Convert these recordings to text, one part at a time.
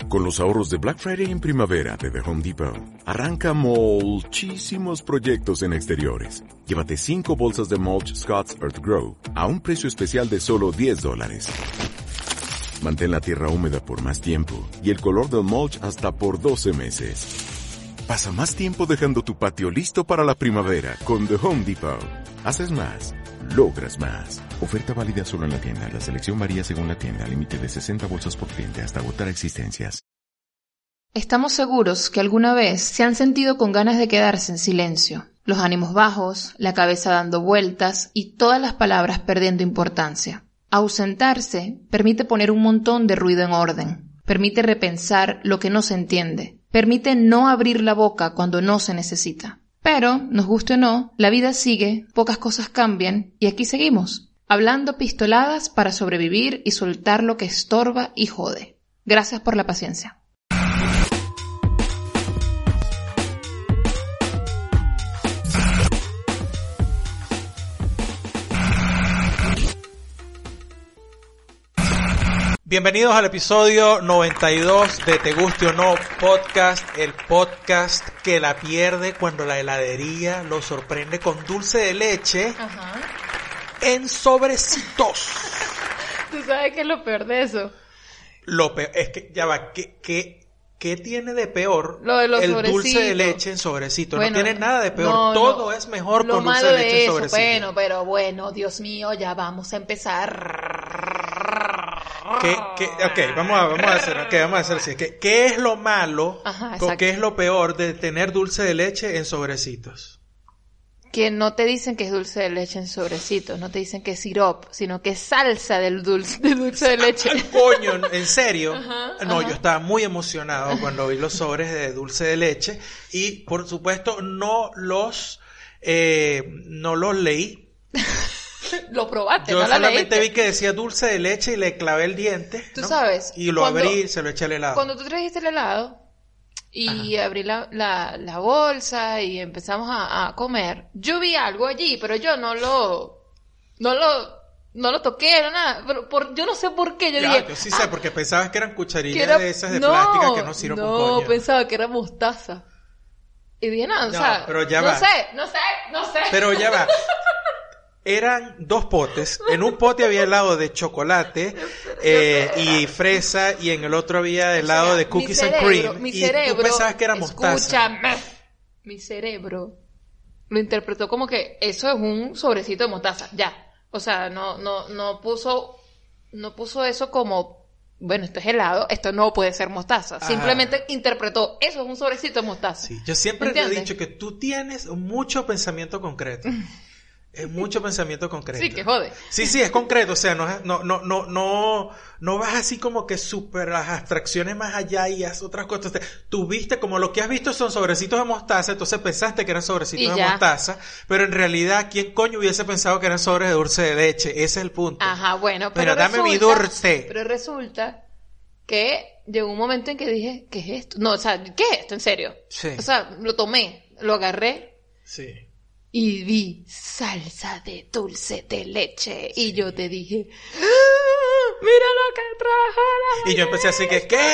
Con los ahorros de Black Friday en primavera de The Home Depot, arranca muchísimos proyectos en exteriores. Llévate 5 bolsas de mulch Scott's Earth Grow a un precio especial de solo $10. Mantén la tierra húmeda por más tiempo y el color del mulch hasta por 12 meses. Pasa más tiempo dejando tu patio listo para la primavera con The Home Depot. Haces más, logras más. Oferta válida solo en la tienda. La selección varía según la tienda. Límite de 60 bolsas por cliente hasta agotar existencias. Estamos seguros que alguna vez se han sentido con ganas de quedarse en silencio. Los ánimos bajos, la cabeza dando vueltas y todas las palabras perdiendo importancia. Ausentarse permite poner un montón de ruido en orden. Permite repensar lo que no se entiende. Permite no abrir la boca cuando no se necesita. Pero, nos guste o no, la vida sigue, pocas cosas cambian y aquí seguimos, hablando pistoladas para sobrevivir y soltar lo que estorba y jode. Gracias por la paciencia. Bienvenidos al episodio 92 de Te Guste o No Podcast, el podcast que la pierde cuando la heladería lo sorprende con dulce de leche en sobrecitos. ¿Tú sabes qué es lo peor de eso? Lo peor, es que ya va, ¿qué tiene de peor lo de los el sobrecitos? Dulce de leche en sobrecito? Bueno, no tiene nada de peor, todo es mejor con dulce de leche en sobrecito. Pero bueno, Dios mío, ya vamos a empezar. Vamos a hacer así. ¿Qué es lo malo o qué es lo peor de tener dulce de leche en sobrecitos? Que no te dicen que es dulce de leche en sobrecitos, no te dicen que es sirop, sino que es salsa del dulce de leche. Coño, ¿en serio? Yo estaba muy emocionado cuando vi los sobres de dulce de leche y, por supuesto, no los leí. Lo probaste, yo no la solamente leíste. Vi que decía dulce de leche y le clavé el diente. Tú sabes. Y lo abrí y se lo eché al helado. Cuando tú trajiste el helado y abrí la bolsa y empezamos a comer, yo vi algo allí, pero yo no lo toqué, no nada. Pero yo no sé por qué. Yo dije, yo sí sé, porque pensabas que eran cucharillas de esas de plástica que no sirven un coño. No, pensaba que era mostaza. Y dije, no, o sea, pero ya no va. sé. Pero ya va. Eran 2 potes. En un pote había helado de chocolate y fresa, y en el otro había helado de cookies and cream. Mi cerebro, tú pensabas que era mostaza. Escúchame. Mi cerebro lo interpretó como que eso es un sobrecito de mostaza. Ya. O sea, no puso eso como, bueno, esto es helado, esto no puede ser mostaza. Simplemente interpretó, eso es un sobrecito de mostaza. Sí, yo siempre te he dicho que tú tienes mucho pensamiento concreto. Es mucho pensamiento concreto. Sí, que jode. Sí, es concreto, o sea, no vas así como que súper las abstracciones más allá y haz otras cosas. Tú viste, como lo que has visto son sobrecitos de mostaza, entonces pensaste que eran sobrecitos de mostaza, pero en realidad, ¿quién coño hubiese pensado que eran sobres de dulce de leche? Ese es el punto. Ajá, bueno, pero dame mi dulce. Pero resulta que llegó un momento en que dije, ¿qué es esto? No, o sea, ¿qué es esto? En serio. Sí. O sea, lo tomé, lo agarré. Sí. Y vi salsa de dulce de leche. Sí. Y yo te dije, ¡ah! ¡Mira lo que trajo la Y yo empecé así que, ¿qué?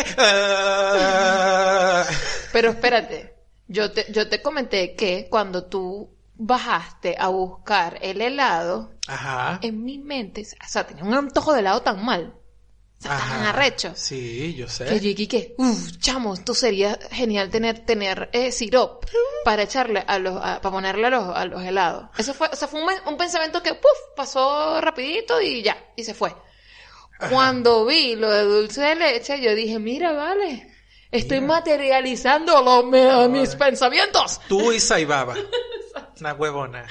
Pero espérate, yo te comenté que cuando tú bajaste a buscar el helado, en mi mente, o sea, tenía un antojo de helado tan mal, o sea, tan arrecho. Sí, yo sé. Que yo dije, chamo, esto sería genial tener sirop para echarle para ponerle a los helados. Eso fue, o sea, fue un pensamiento que pasó rapidito y ya, y se fue. Cuando vi lo de dulce de leche, yo dije, mira, vale, estoy materializando mis pensamientos. Tú y Saibaba. Una huevona.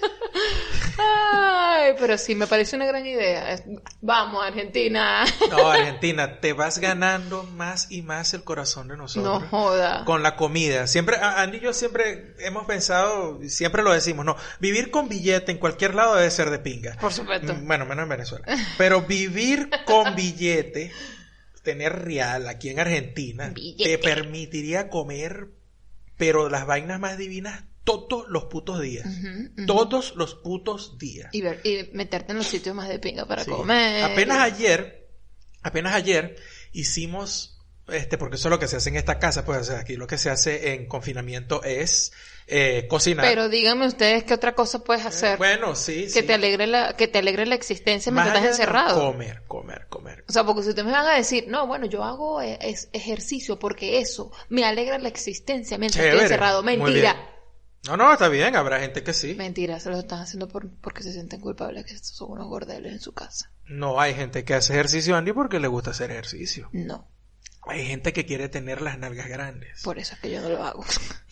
Ay, pero sí, me parece una gran idea. Vamos, Argentina. No, Argentina, te vas ganando más y más el corazón de nosotros. No joda. Con la comida. Siempre, Andy y yo siempre hemos pensado, siempre lo decimos, no, vivir con billete en cualquier lado debe ser de pinga. Por supuesto. Bueno, menos en Venezuela. Pero vivir con billete, tener real aquí en Argentina, te permitiría comer, pero las vainas más divinas todos los putos días. Todos los putos días. Y meterte en los sitios más de pinga para comer. Apenas ayer hicimos porque eso es lo que se hace en esta casa, pues, o sea, aquí lo que se hace en confinamiento es cocinar. Pero díganme ustedes qué otra cosa puedes hacer. Bueno, sí, que te alegre la existencia mientras estás encerrado. Comer. O sea, porque si ustedes me van a decir, no, bueno, yo hago ejercicio porque eso me alegra la existencia mientras estoy encerrado. Mentira. No, está bien, habrá gente que sí. Mentira, se lo están haciendo porque se sienten culpables que estos son unos gordeles en su casa. No, hay gente que hace ejercicio, Andy, porque le gusta hacer ejercicio. No. Hay gente que quiere tener las nalgas grandes. Por eso es que yo no lo hago.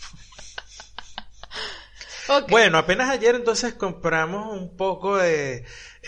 Okay. Bueno, apenas ayer entonces compramos un poco de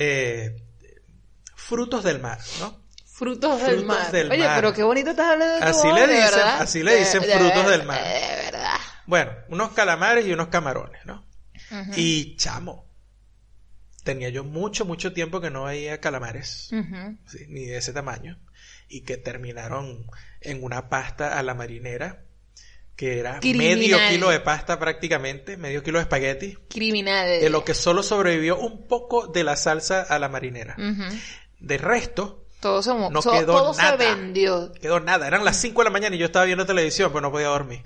frutos del mar, ¿no? Frutos del mar. Oye, mar. Pero qué bonito estás hablando de tu así le dicen frutos del mar. De verdad. Bueno, unos calamares y unos camarones, ¿no? Uh-huh. Y chamo, tenía yo mucho tiempo que no veía calamares, uh-huh, ¿sí? Ni de ese tamaño, y que terminaron en una pasta a la marinera, que era medio kilo de pasta prácticamente, medio kilo de espagueti. Criminal. De lo que solo sobrevivió un poco de la salsa a la marinera. Uh-huh. De resto, todo quedó todo nada. Se vendió. Quedó nada. Eran las 5 de la mañana y yo estaba viendo televisión, pero no podía dormir.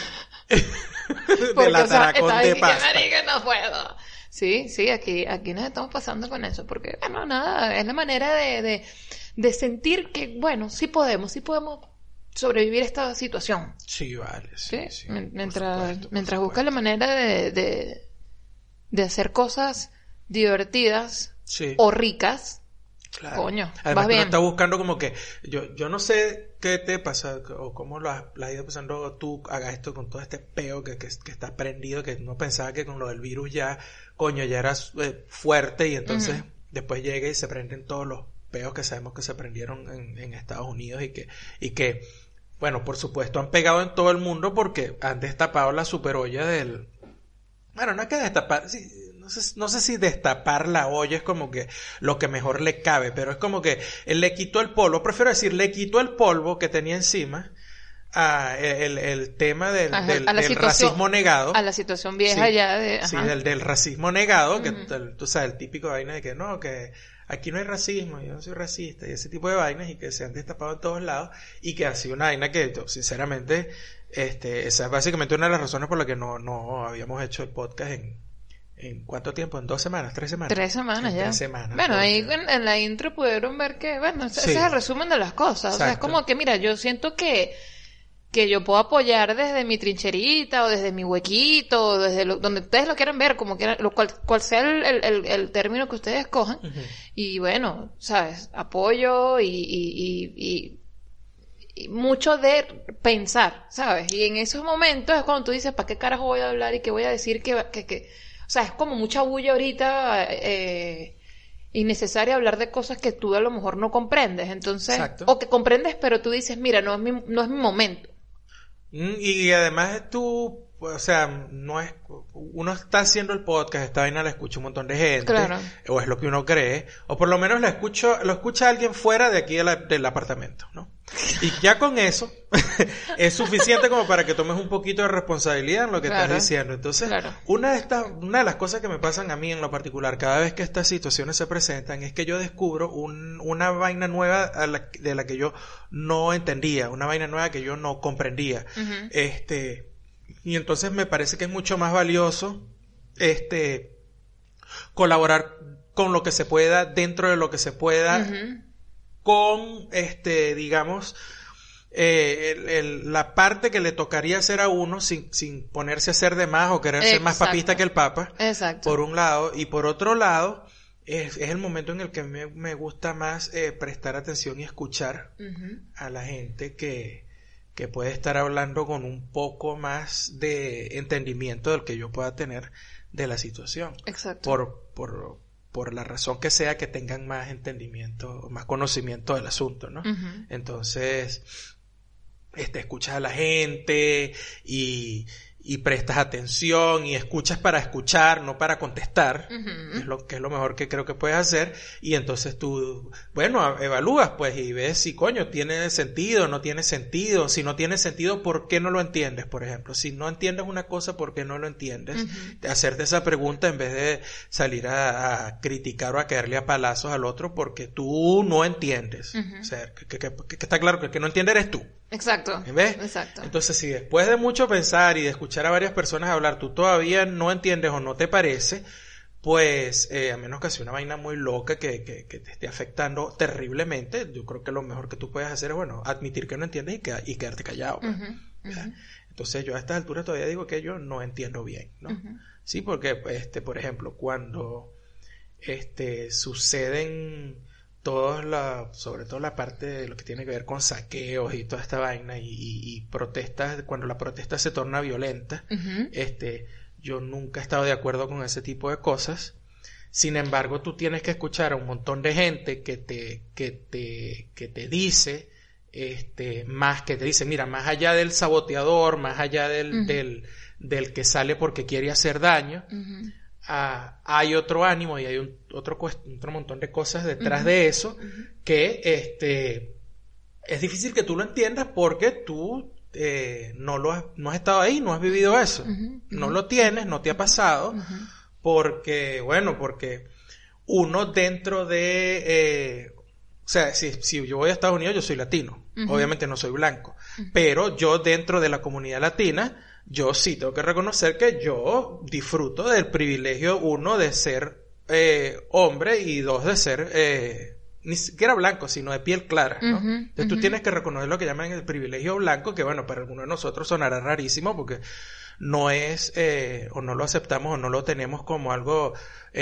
Porque, de la taracón de pasta. Que no puedo. Sí, aquí nos estamos pasando con eso, porque, bueno, nada, es la manera de sentir que, bueno, sí podemos sobrevivir a esta situación. Sí, vale. Sí. Mientras buscas la manera de hacer cosas divertidas, sí, o ricas. Claro. Coño, además vas bien. Uno está buscando como que yo no sé qué te pasa o cómo lo has ido pasando tú, hagas esto con todo este peo que está prendido, que no pensaba que con lo del virus ya, coño, ya era fuerte, y entonces uh-huh, después llega y se prenden todos los peos que sabemos que se prendieron en Estados Unidos y que bueno, por supuesto han pegado en todo el mundo porque han destapado la superolla del... Bueno, no es que destapar... Sí, no sé si destapar la olla es como que lo que mejor le cabe, pero es como que él le quitó el polvo, prefiero decir, le quitó el polvo que tenía encima a el tema del racismo negado. A la situación vieja, sí, ya de... Ajá. Sí, del racismo negado, uh-huh, que tú sabes, el típico vaina de que no, que aquí no hay racismo, yo no soy racista, y ese tipo de vainas, y que se han destapado en todos lados, y que ha sido una vaina que, sinceramente, esa es básicamente una de las razones por las que no habíamos hecho el podcast ¿en cuánto tiempo? ¿En 2 semanas? ¿3 semanas? 3 semanas ya. 3 semanas. Bueno, ahí en la intro pudieron ver que, bueno, ese es el resumen de las cosas. Exacto. O sea, es como que, mira, yo siento que yo puedo apoyar desde mi trincherita o desde mi huequito o desde donde ustedes lo quieran ver, como quieran, cual sea el término que ustedes escojan. Uh-huh. Y bueno, ¿sabes? Apoyo y mucho de pensar, ¿sabes? Y en esos momentos es cuando tú dices, ¿para qué carajo voy a hablar y qué voy a decir que o sea, es como mucha bulla ahorita, innecesaria hablar de cosas que tú a lo mejor no comprendes, entonces, exacto, o que comprendes pero tú dices, mira, no es mi momento. Y además tú, o sea, no es, uno está haciendo el podcast, esta vaina la escucha un montón de gente, claro, o es lo que uno cree, o por lo menos lo escucha alguien fuera de aquí del apartamento, ¿no? Y ya con eso es suficiente como para que tomes un poquito de responsabilidad en lo que claro, estás diciendo. Entonces, claro, una de las cosas que me pasan a mí en lo particular cada vez que estas situaciones se presentan es que yo descubro una vaina nueva de la que yo no entendía, una vaina nueva que yo no comprendía. Uh-huh. Y entonces me parece que es mucho más valioso colaborar con lo que se pueda, dentro de lo que se pueda, uh-huh, con digamos la parte que le tocaría hacer a uno sin ponerse a hacer de más o querer ser más papista que el Papa. Exacto. Por un lado, y por otro lado es el momento en el que me gusta más prestar atención y escuchar uh-huh, a la gente que puede estar hablando con un poco más de entendimiento del que yo pueda tener de la situación. Exacto. Por la razón que sea, que tengan más entendimiento, más conocimiento del asunto, ¿no? Uh-huh. Entonces, escuchas a la gente y prestas atención y escuchas para escuchar, no para contestar, uh-huh, es lo mejor que creo que puedes hacer, y entonces tú, bueno, evalúas pues y ves si coño tiene sentido, no tiene sentido, si no tiene sentido, ¿por qué no lo entiendes? Por ejemplo, si no entiendes una cosa, ¿por qué no lo entiendes? Uh-huh. Hacerte esa pregunta en vez de salir a criticar o a caerle a palazos al otro porque tú no entiendes. Uh-huh. O sea, que está claro que el que no entiende eres tú. Exacto. ¿Ves? Exacto. Entonces, si después de mucho pensar y de escuchar a varias personas hablar, tú todavía no entiendes o no te parece, pues, a menos que sea una vaina muy loca que te esté afectando terriblemente, yo creo que lo mejor que tú puedes hacer es, bueno, admitir que no entiendes y quedarte callado. Entonces, yo a estas alturas todavía digo que yo no entiendo bien, ¿no? Sí, porque, por ejemplo, cuando, suceden sobre todo la parte de lo que tiene que ver con saqueos y toda esta vaina y protestas, cuando la protesta se torna violenta, yo nunca he estado de acuerdo con ese tipo de cosas. Sin embargo, tú tienes que escuchar a un montón de gente que te dice, mira, más allá del saboteador, más allá del que sale porque quiere hacer daño, hay otro ánimo y hay otro montón de cosas detrás de eso que es difícil que tú lo entiendas porque tú no has estado ahí, no has vivido eso, no lo tienes, no te ha pasado, porque uno dentro de o sea, si yo voy a Estados Unidos, yo soy latino, obviamente no soy blanco, pero yo dentro de la comunidad latina, yo sí tengo que reconocer que yo disfruto del privilegio, uno, de ser hombre y dos, de ser ni siquiera blanco, sino de piel clara, ¿no? Entonces tú tienes que reconocer lo que llaman el privilegio blanco, que bueno, para algunos de nosotros sonará rarísimo porque no es, o no lo aceptamos o no lo tenemos como algo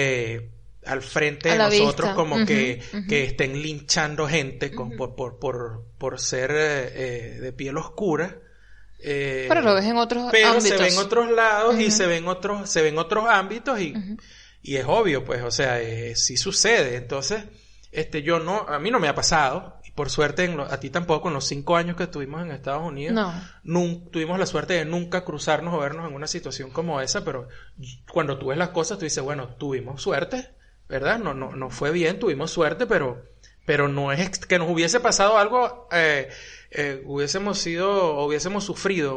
al frente de nosotros, vista. Como que estén linchando gente por ser de piel oscura. Pero lo ves en otros ámbitos. Pero se ven otros lados y se ven otros ámbitos y es obvio, pues, o sea, sí sucede. Entonces, a mí no me ha pasado, y por suerte a ti tampoco, en los 5 años que estuvimos en Estados Unidos, tuvimos la suerte de nunca cruzarnos o vernos en una situación como esa, pero cuando tú ves las cosas, tú dices, bueno, tuvimos suerte, ¿verdad? No fue bien, tuvimos suerte, pero no es que nos hubiese pasado algo, hubiésemos sufrido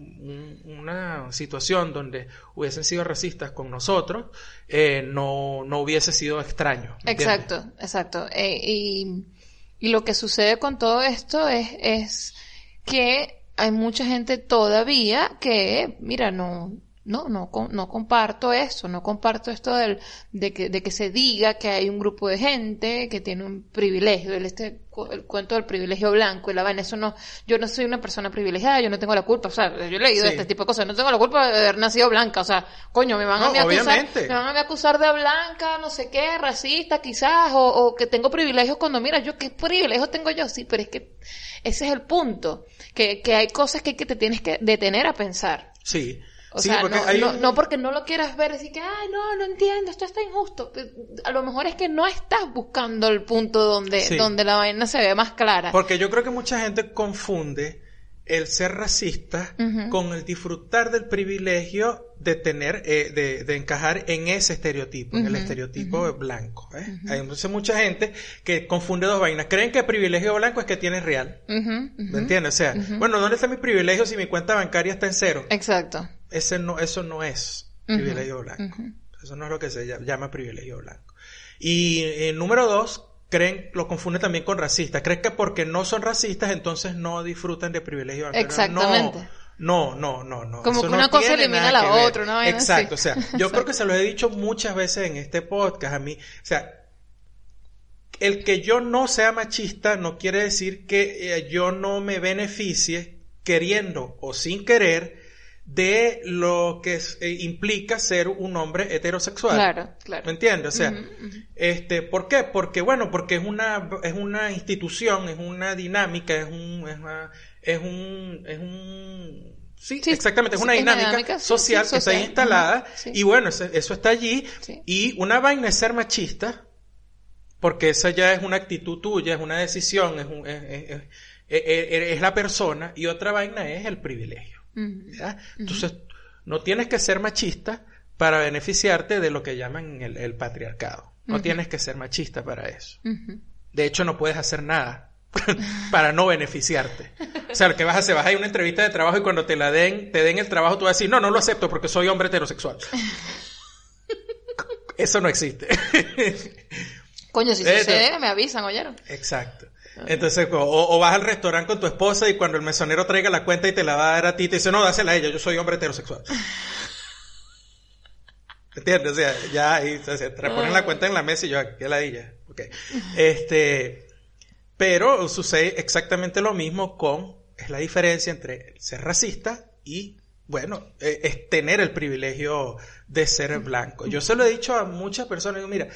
una situación donde hubiesen sido racistas con nosotros, no hubiese sido extraño. ¿Entiendes? Exacto. Y lo que sucede con todo esto es que hay mucha gente todavía que, mira, no comparto eso, no comparto esto de que se diga que hay un grupo de gente que tiene un privilegio, el cuento del privilegio blanco y la vaina, yo no soy una persona privilegiada, yo no tengo la culpa, o sea, yo he leído este tipo de cosas, no tengo la culpa de haber nacido blanca, o sea, coño, me van a acusar de blanca, no sé qué, racista quizás, o que tengo privilegios cuando, mira, ¿qué privilegios tengo yo? Sí, pero es que ese es el punto, que hay cosas que te tienes que detener a pensar. Sí. O sea, no porque no lo quieras ver, decir que, no entiendo, esto está injusto. A lo mejor es que no estás buscando el punto donde la vaina se ve más clara. Porque yo creo que mucha gente confunde el ser racista con el disfrutar del privilegio de tener, de encajar en ese estereotipo, en el estereotipo blanco. Hay entonces mucha gente que confunde dos vainas. Creen que el privilegio blanco es que tienes real. ¿Me entiendes? O sea, bueno, ¿dónde está mi privilegio si mi cuenta bancaria está en 0? Exacto. Eso no es privilegio blanco. Eso no es lo que se llama privilegio blanco. Y número 2, lo confunden también con racistas. Creen que porque no son racistas, entonces no disfrutan de privilegio blanco. Exactamente. No. Como eso que una cosa elimina a la otra, ¿no? Exacto. O sea, yo creo que se lo he dicho muchas veces en este podcast a mí. O sea, el que yo no sea machista no quiere decir que yo no me beneficie queriendo o sin querer de lo que implica ser un hombre heterosexual. Claro. ¿Me entiendes? O sea, ¿por qué? Porque es una institución, es una dinámica, exactamente, es una dinámica social que está instalada, y bueno, eso está allí, y una vaina es ser machista, porque esa ya es una actitud tuya, es una decisión, es la persona, y otra vaina es el privilegio. Entonces, no tienes que ser machista para beneficiarte de lo que llaman el patriarcado. No tienes que ser machista para eso. De hecho, no puedes hacer nada para no beneficiarte. O sea, lo que vas a hacer, vas a ir a una entrevista de trabajo y cuando te den el trabajo, tú vas a decir, no lo acepto porque soy hombre heterosexual. Eso no existe. Coño, si sucede, me avisan, ¿oyeron? Exacto. Entonces, o vas al restaurante con tu esposa y cuando el mesonero traiga la cuenta y te la va a dar a ti, te dice, no, dásela a ella, yo soy hombre heterosexual. ¿Entiendes? O sea, ya ahí, o sea, te ponen la cuenta en la mesa y yo, ¿qué ladilla? Okay. Pero sucede exactamente lo mismo es la diferencia entre ser racista y, bueno, es tener el privilegio de ser blanco. Yo se lo he dicho a muchas personas, digo, mira,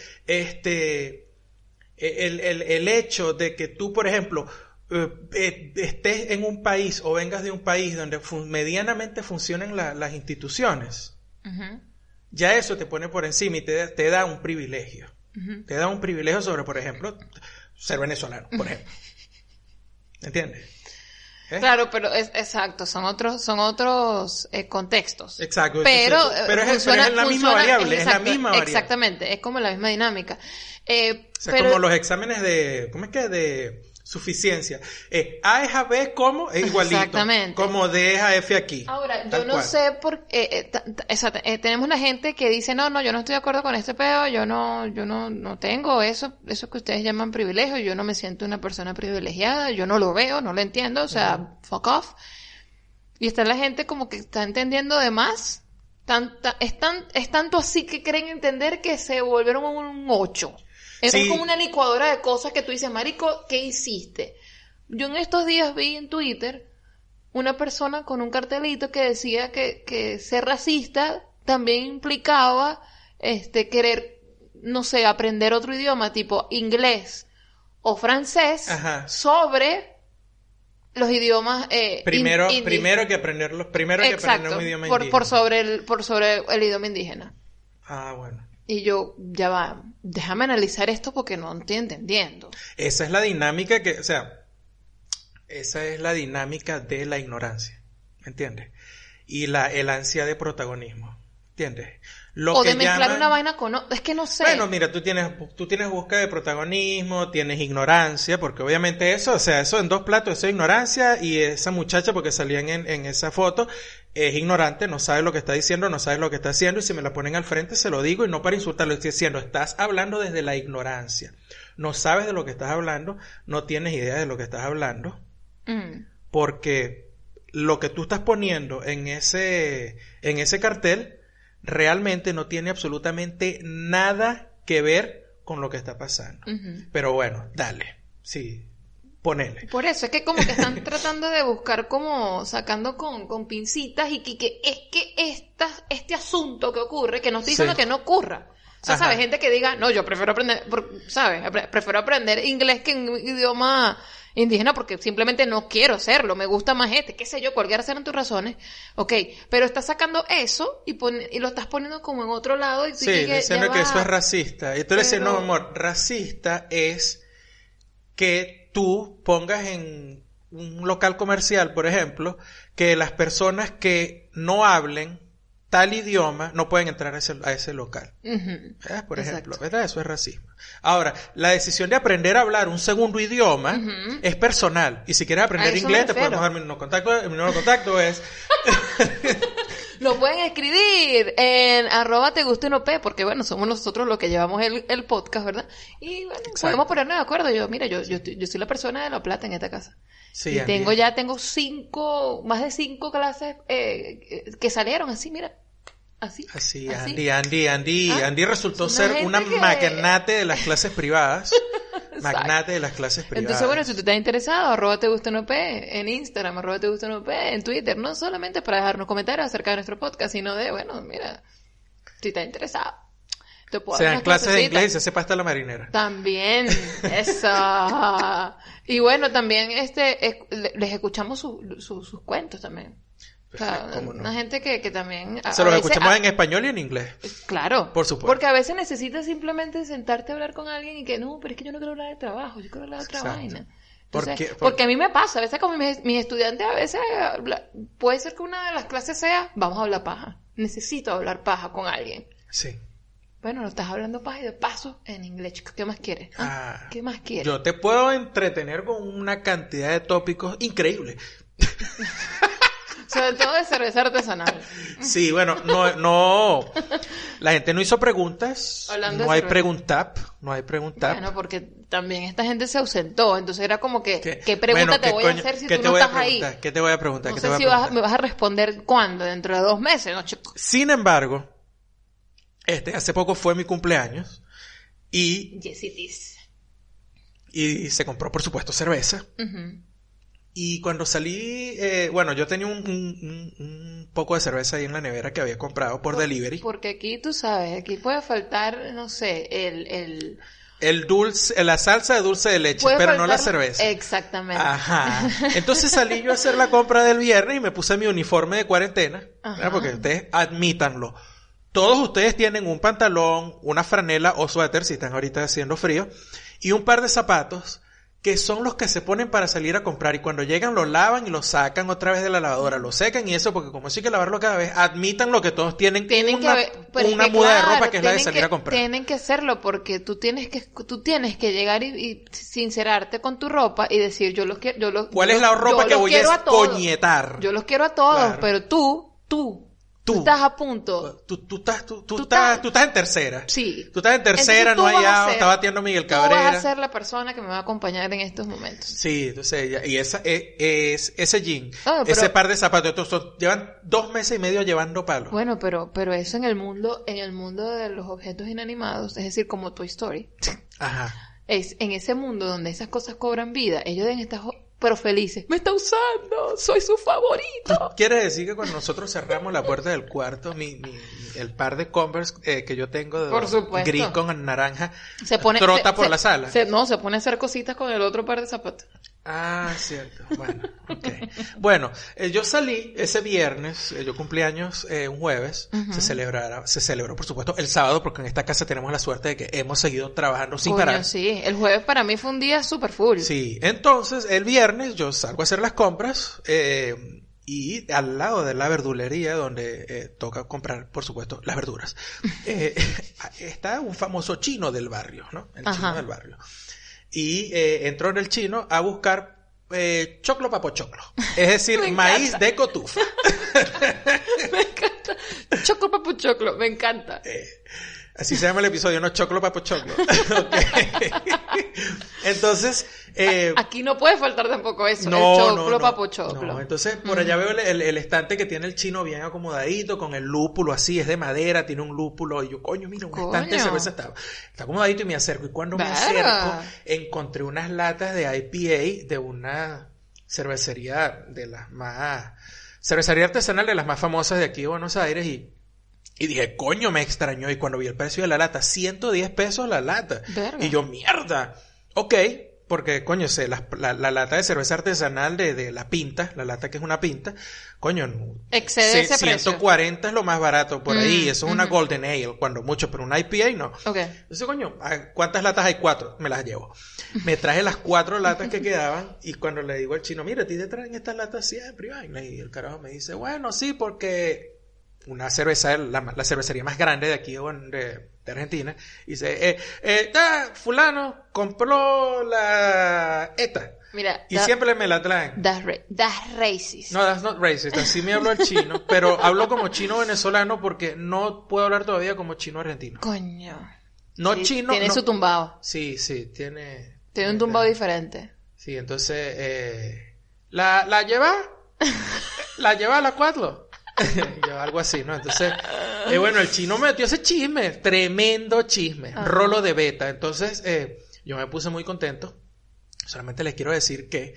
el hecho de que tú, por ejemplo, estés en un país o vengas de un país donde medianamente funcionen las instituciones, ya eso te pone por encima y te da un privilegio. Te da un privilegio sobre, por ejemplo, ser venezolano, por ejemplo. ¿Entiendes? Claro, pero exacto, son otros contextos. Exacto. Pero es la misma variable, es la misma variable. Exactamente, es como la misma dinámica. Como los exámenes ¿cómo es que? De suficiencia. A es a B como es igualito. Exactamente. Como D es a F aquí. Ahora, yo no sé por tenemos una gente que dice, no, yo no estoy de acuerdo con este pedo, yo no tengo eso que ustedes llaman privilegio, yo no me siento una persona privilegiada, yo no lo veo, no lo entiendo, o sea, fuck off. Y está la gente como que está entendiendo de más, es tanto así que creen entender que se volvieron un 8. Es como una licuadora de cosas que tú dices, marico, ¿qué hiciste? Yo en estos días vi en Twitter una persona con un cartelito que decía que ser racista también implicaba querer, no sé, aprender otro idioma, tipo inglés o francés, sobre los idiomas primero que aprender un idioma indígena. por sobre el idioma indígena. Ah, bueno. Y yo, ya va, déjame analizar esto porque no estoy entendiendo. Esa es la dinámica de la ignorancia, ¿me entiendes? Y el ansia de protagonismo, ¿entiendes? De mezclar una vaina con es que no sé. Bueno, mira, tú tienes búsqueda de protagonismo, tienes ignorancia, porque obviamente eso en dos platos, eso es ignorancia, y esa muchacha, porque salían en esa foto, es ignorante, no sabe lo que está diciendo, no sabe lo que está haciendo, y si me la ponen al frente se lo digo, y no para insultarlo, estoy diciendo, estás hablando desde la ignorancia, no sabes de lo que estás hablando, no tienes idea de lo que estás hablando, porque lo que tú estás poniendo en ese cartel realmente no tiene absolutamente nada que ver con lo que está pasando. Pero bueno, dale, sí, ponele. Por eso es que como que están tratando de buscar como sacando con pincitas y que es que este asunto que ocurre, que no estoy diciendo que no ocurra. O sea, ¿sabes? Gente que diga, no, yo prefiero aprender, ¿sabes? Prefiero aprender inglés que en idioma indígena porque simplemente no quiero hacerlo, me gusta más qué sé yo, cualquiera serán tus razones, pero estás sacando eso y lo estás poniendo como en otro lado y sí, diciendo que eso es racista, y tú le dices, no amor, racista es que tú pongas en un local comercial, por ejemplo, que las personas que no hablen tal idioma no pueden entrar a ese local. Por ejemplo, ¿verdad? Eso es racismo. Ahora, la decisión de aprender a hablar un segundo idioma es personal. Y si quieres aprender inglés, te podemos dar mi número de contacto. Mi número de contacto es... Lo pueden escribir en @tegustenoP, porque bueno, somos nosotros los que llevamos el podcast, ¿verdad? Y bueno, podemos ponernos de acuerdo. Yo soy la persona de la plata en esta casa. Sí, y tengo más de 5 clases que salieron así, mira. Así. Andy resultó ser una magnate de las clases privadas. Magnate de las clases privadas. Entonces, bueno, si tú estás interesado, @tegustenoP en Instagram, @tegustenoP en Twitter, no solamente para dejarnos comentarios acerca de nuestro podcast, sino de, bueno, mira, si estás interesado. O sea, en clases de inglés y se hace pasta a la marinera. También, eso. Y bueno, también les escuchamos sus cuentos también. O sea, una gente que también... Se los escuchamos en español y en inglés. Claro. Por supuesto. Porque a veces necesitas simplemente sentarte a hablar con alguien y que no, pero es que yo no quiero hablar de trabajo, yo quiero hablar de otra vaina. Entonces, porque a mí me pasa, a veces como mis estudiantes, a veces puede ser que una de las clases sea, vamos a hablar paja. Necesito hablar paja con alguien. Sí. Bueno, no estás hablando paja y de paso en inglés. ¿Qué más quieres? ¿Qué más quieres? Yo te puedo entretener con una cantidad de tópicos increíbles. Sobre todo de cerveza artesanal. Sí, bueno, no. La gente no hizo preguntas. Hablando No de hay cerveza. preguntap. No hay preguntap. Bueno, porque también esta gente se ausentó, entonces era como que, ¿Qué? ¿qué pregunta Bueno, te ¿qué voy coño? a hacer si ¿Qué tú te no voy a estás ahí? preguntar? ¿Qué te voy a preguntar? No ¿Qué sé te voy a si preguntar? me vas a responder cuándo, dentro de 2 meses, no, chico. Sin embargo, hace poco fue mi cumpleaños y Yesitis. se compró, por supuesto, cerveza. Ujú. Y cuando salí, bueno, yo tenía un poco de cerveza ahí en la nevera que había comprado por delivery. Porque aquí, tú sabes, aquí puede faltar, no sé, El dulce, la salsa de dulce de leche, puede pero no la faltar- cerveza. Exactamente. Ajá. Entonces salí yo a hacer la compra del viernes y me puse mi uniforme de cuarentena. Ajá. ¿Verdad? Porque ustedes admítanlo. Todos ustedes tienen un pantalón, una franela o suéter, si están ahorita haciendo frío, y un par de zapatos que son los que se ponen para salir a comprar. Y cuando llegan lo lavan y lo sacan otra vez de la lavadora, lo secan y eso, porque como eso hay que lavarlo cada vez, admitan lo que todos tienen Tienen una, que ver, pero es una que muda de claro, ropa que es la de tienen salir que- a comprar. Tienen que hacerlo porque tú tienes que llegar y sincerarte con tu ropa y decir, yo los quiero, ¿Cuál es la ropa que voy a escoñetar? Yo los quiero a todos, Claro. pero tú estás a punto. Tú estás en tercera. Sí. Tú estás en tercera, Entonces, no tú hay vas a agua, ser- está batiendo Miguel Tú vas Cabrera. a ser la persona que me va a acompañar en estos momentos. Sí, entonces, y ese jean, Ah, pero- ese par de zapatos, llevan 2 meses y medio llevando palos. Bueno, pero eso en el mundo de los objetos inanimados, es decir, como Toy Story, Ajá. es en ese mundo donde esas cosas cobran vida, ellos deben estar pero felices. Me está usando, soy su favorito. Quiere decir que cuando nosotros cerramos la puerta del cuarto, el par de Converse que yo tengo de Por supuesto. gris con naranja Se pone trota por la sala. se pone a hacer cositas con el otro par de zapatos. Ah, cierto. Bueno, ok. Bueno, yo salí ese viernes, yo cumplí años un jueves, Ujú. se celebró por supuesto el sábado, porque en esta casa tenemos la suerte de que hemos seguido trabajando sin Coño, parar. sí, el jueves para mí fue un día súper full. Sí, entonces el viernes yo salgo a hacer las compras y al lado de la verdulería donde toca comprar, por supuesto, las verduras, está un famoso chino del barrio, ¿no? El Ajá. chino del barrio. Y entró en el chino a buscar choclo papo choclo, es decir, Me maíz encanta. de cotufa. Me encanta. Choclo papu choclo, me encanta. Así se llama el episodio, ¿no? Choclo papo choclo. Ok. Entonces, Aquí no puede faltar tampoco eso, no, el choclo no. papu choclo. No, entonces por allá veo el estante que tiene el chino bien acomodadito, con el lúpulo así, es de madera, tiene un lúpulo, y yo, coño, mira, un Coño. estante de cerveza está acomodadito, y me acerco, y cuando me Verga. acerco, encontré unas latas de IPA de una cervecería de las más, cervecería artesanal de las más famosas de aquí de Buenos Aires, y dije, coño, me extrañó, y cuando vi el precio de la lata, 110 pesos la lata, Verga. y yo, mierda, ok. Porque, coño, la lata de cerveza artesanal de la pinta, la lata que es una pinta, coño, Excede ese precio. 140 es lo más barato por ahí, eso es una ujú. Golden Ale, cuando mucho, pero una IPA no. Ok. Entonces, coño, ¿cuántas latas hay? 4, me las llevo. Me traje las 4 latas que quedaban, y cuando le digo al chino, mira, ¿a ti te traen estas latas siempre? Y el carajo me dice, bueno, sí, porque una cerveza, la cervecería más grande de aquí de Argentina, y dice, fulano compró esta, Mira, y siempre me la traen. that's racist. No, that's not racist, así me hablo el chino, pero hablo como chino venezolano porque no puedo hablar todavía como chino argentino. Coño. No Sí, chino, Tiene no. su tumbado. Sí, tiene... Tiene un tumbado diferente. Sí, entonces, ¿la lleva? ¿La lleva a la 4? Yo, algo así, ¿no? Entonces, bueno, el chino me metió ese chisme, tremendo chisme, Ajá. rolo de beta. Entonces, yo me puse muy contento. Solamente les quiero decir que...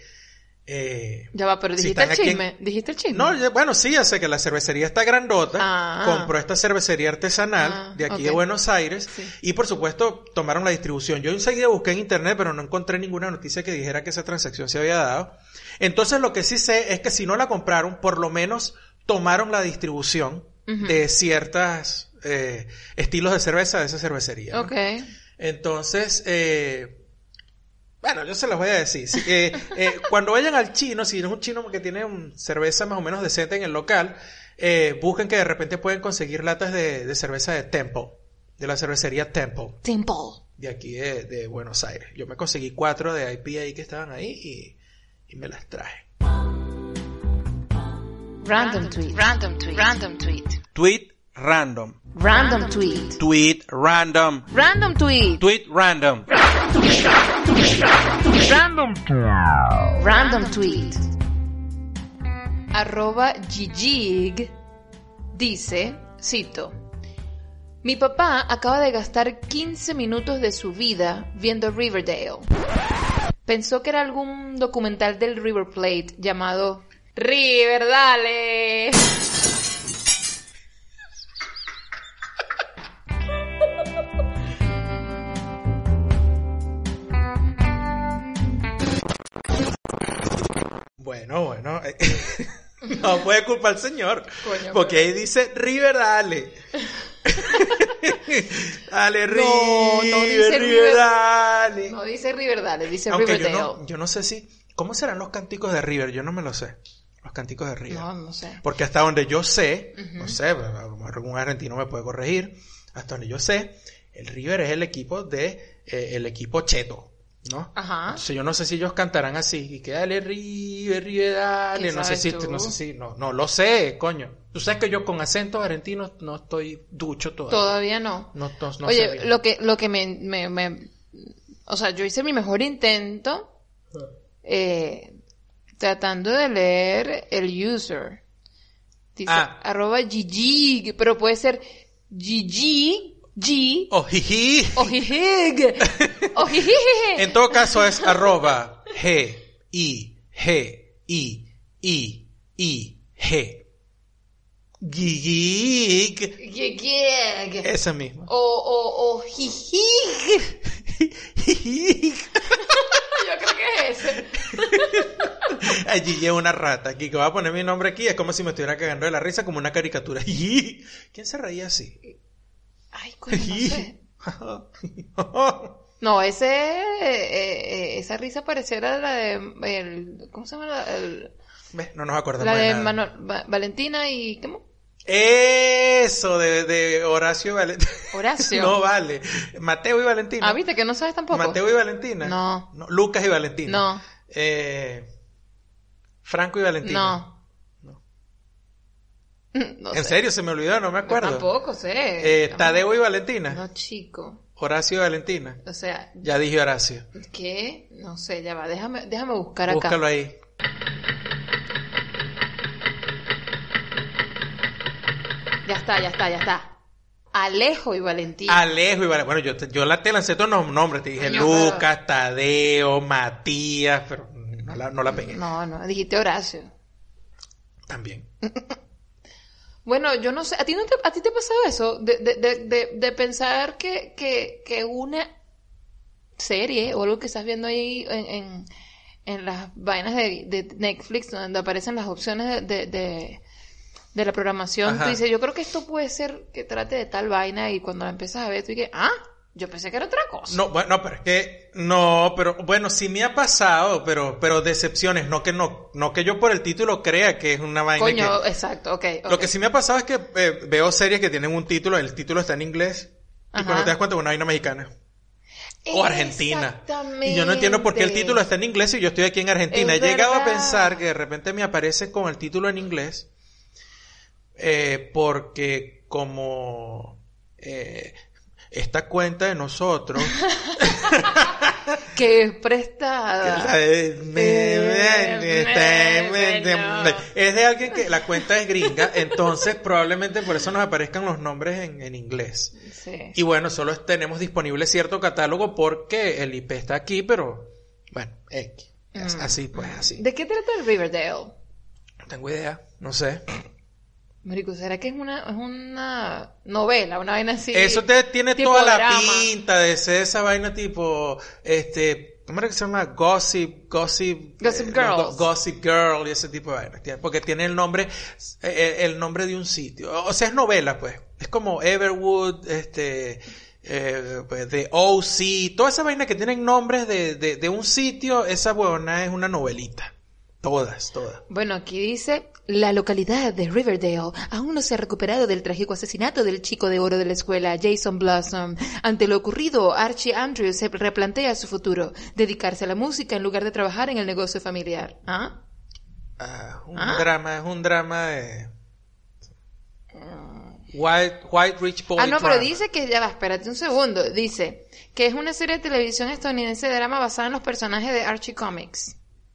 Ya va, pero si dijiste el están aquí chisme. ¿Dijiste el chisme? No, bueno, sí, ya sé que la cervecería está grandota. Ah. Compró esta cervecería artesanal de aquí de ok. Buenos Aires. Sí. Y por supuesto, tomaron la distribución. Yo enseguida busqué en internet, pero no encontré ninguna noticia que dijera que esa transacción se había dado. Entonces, lo que sí sé es que si no la compraron, por lo menos tomaron la distribución Ujú. de ciertas estilos de cerveza de esa cervecería, ¿no? Ok. Entonces, bueno, yo se los voy a decir. Cuando vayan al chino, si es un chino que tiene cerveza más o menos decente en el local, busquen que de repente pueden conseguir latas de cerveza de Temple, de la cervecería Temple, Temple. de aquí de Buenos Aires. Yo me conseguí 4 de IPA que estaban ahí y me las traje. Random tweet. Random tweet. Random tweet. Tweet random. Random tweet. Tweet random. Random tweet. Tweet random. Random. Random tweet. @Gigig dice, cito: mi papá acaba de gastar 15 minutos de su vida viendo Riverdale. Pensó que era algún documental del River Plate llamado Riverdale. Bueno. No puede culpar al señor. Coño, porque pero... ahí dice Riverdale. Dale, no dice Riverdale. No dice Riverdale, dice Aunque Riverdale. yo no sé si... ¿Cómo serán los cánticos de River? Yo no me lo sé. Los cánticos de River. No sé. Porque hasta donde yo sé, no sé, a lo mejor algún argentino me puede corregir, hasta donde yo sé, el River es el equipo el equipo cheto, ¿no? Ajá. Entonces yo no sé si ellos cantarán así, y que dale River, dale, no sé si, no lo sé, coño. Tú sabes que yo con acentos argentinos no estoy ducho todavía. Todavía no. No Oye, sé bien. lo que me o sea, yo hice mi mejor intento tratando de leer el user. Dice @Gigig, pero puede ser Gigi G o jiji. o Jijig o jijiji. En todo caso es @Gigig. Gigig. Gigig. Esa misma. O Jijig. Yo creo que es ese. Allí lleva una rata. Aquí que voy a poner mi nombre aquí. Es como si me estuviera cagando de la risa como una caricatura. ¿Quién se reía así? Ay, coño, no sé. No, esa risa pareciera la de ¿cómo se llama? No nos acordamos La de de nada. Valentina y ¿cómo? Eso de Horacio y Valentina. Horacio. No vale. Mateo y Valentina. Ah, ¿viste que no sabes tampoco? Mateo y Valentina. No. Lucas y Valentina. No. Franco y Valentina. No ¿En sé. serio? Se me olvidó, no me acuerdo. Yo tampoco sé. Tadeo y Valentina. No, chico. Horacio y Valentina. O sea, Ya dije Horacio. ¿qué? No sé, ya va. Déjame buscar Búscalo acá. ahí. Ya está. Alejo y Valentina. Alejo y Valentina. Bueno, yo te lancé todos los nombres. Te dije Coño, Lucas, Tadeo, Matías, pero no la pegué. No, dijiste Horacio. También. Bueno, yo no sé, ¿a ti te ha pasado eso? De pensar que una serie o algo que estás viendo ahí en las vainas de Netflix, donde aparecen las opciones de la programación, Ajá. Tú dices, yo creo que esto puede ser que trate de tal vaina, y cuando la empiezas a ver, tú dices, yo pensé que era otra cosa. No, bueno, pero es que pero bueno, sí me ha pasado, pero decepciones, no que yo por el título crea que es una vaina. Coño, exacto, okay. Lo que sí me ha pasado es que veo series que tienen un título, el título está en inglés, y cuando te das cuenta es una vaina mexicana. O argentina. Exactamente. Y yo no entiendo por qué el título está en inglés y yo estoy aquí en Argentina. Es He llegado a verdad. pensar que de repente me aparece con el título en inglés, porque como esta cuenta de nosotros Que es prestada. es de alguien que la cuenta es gringa, entonces probablemente por eso nos aparezcan los nombres en inglés. Sí. Y bueno, solo tenemos disponible cierto catálogo porque el IP está aquí, pero bueno, así pues, así. ¿De qué trata el Riverdale? No tengo idea, no sé. Marico, ¿será que es una novela, una vaina así? Eso tiene tipo toda la drama. pinta de ser esa vaina tipo, ¿cómo era que se llama? Gossip Girls. Gossip Girl y ese tipo de vaina. Porque tiene el nombre de un sitio. O sea, es novela, pues. Es como Everwood, pues, de OC, toda esa vaina que tienen nombres de un sitio, esa huevona es una novelita. Todas. Bueno, aquí dice, la localidad de Riverdale aún no se ha recuperado del trágico asesinato del chico de oro de la escuela, Jason Blossom. Ante lo ocurrido, Archie Andrews se replantea su futuro, dedicarse a la música en lugar de trabajar en el negocio familiar. ¿Ah? Es un drama de... White Rich Boy no, drama. pero dice que, ya va, espérate un segundo, dice que es una serie de televisión estadounidense de drama basada en los personajes de Archie Comics.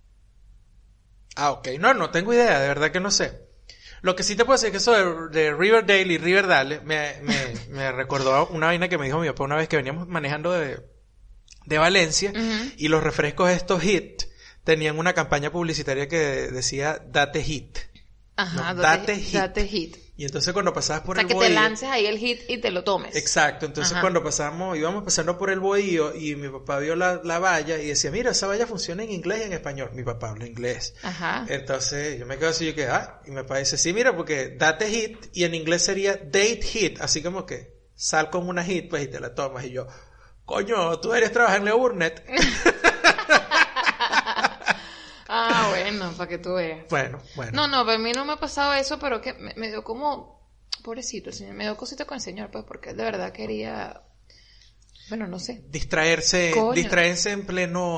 Ok, no tengo idea, de verdad que no sé. Lo que sí te puedo decir es que eso de Riverdale y Riverdale me recordó una vaina que me dijo mi papá una vez que veníamos manejando de Valencia, y los refrescos estos Hit tenían una campaña publicitaria que decía Date Hit. Ajá, ¿no? Date Hit. Y entonces cuando pasabas por el bohío... O sea, que te lances ahí el hit y te lo tomes. Exacto. Entonces cuando íbamos pasando por el bohío y mi papá vio la valla y decía, mira, esa valla funciona en inglés y en español. Mi papá habla inglés. Ajá. Entonces yo me quedo así, y mi papá dice, sí, mira, porque date hit, y en inglés sería date hit. Así como que sal con una hit, pues, y te la tomas. Y yo, coño, tú deberías trabajar en Leo Burnett. Bueno, para que tú veas. Bueno. No, para mí no me ha pasado eso, pero que me dio como... Pobrecito el señor, me dio cosita con el señor, pues, porque él de verdad quería... Bueno, no sé. Distraerse en pleno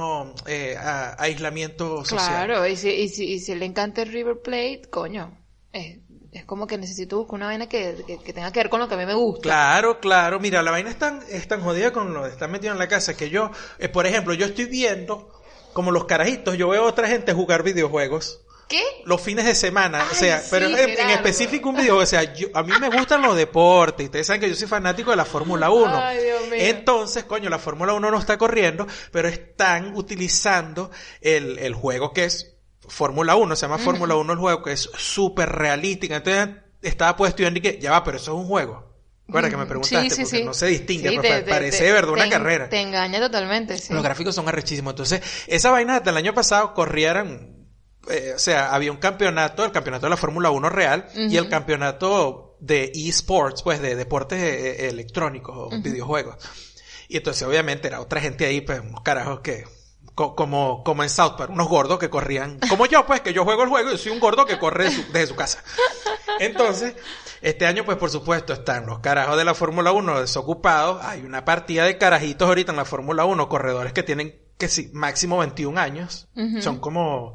aislamiento social. Claro, y si le encanta el River Plate, coño, es como que necesito buscar una vaina que tenga que ver con lo que a mí me gusta. Claro. Mira, la vaina es tan jodida con lo de estar metido en la casa que yo, por ejemplo, yo estoy viendo... Como los carajitos, yo veo a otra gente jugar videojuegos. ¿Qué? Los fines de semana, Ay, o sea, sí, pero en específico un videojuego, o sea, a mí me gustan los deportes, y ustedes saben que yo soy fanático de la Fórmula 1. Ay, Dios mío. Entonces, coño, la Fórmula 1 no está corriendo, pero están utilizando el juego que es Fórmula 1, se llama Fórmula 1 el juego, que es súper realística. Entonces, estaba pues estudiando y que, ya va, pero eso es un juego. Bueno, que me preguntaste, porque no se distingue, pero parece de verdad una carrera. Te engaña totalmente, sí. Los gráficos son arrechísimos. Entonces, esa vaina hasta el año pasado corrieran, o sea, había un campeonato, el campeonato de la Fórmula 1 real, y el campeonato de eSports, pues, de deportes electrónicos o videojuegos. Y entonces, obviamente, era otra gente ahí, pues, unos carajos que... Como en South Park, unos gordos que corrían, como yo, pues, que yo juego el juego y soy un gordo que corre desde su casa. Entonces, este año, pues, por supuesto, están los carajos de la Fórmula 1 desocupados. Hay una partida de carajitos ahorita en la Fórmula 1, corredores que tienen, máximo 21 años. Son como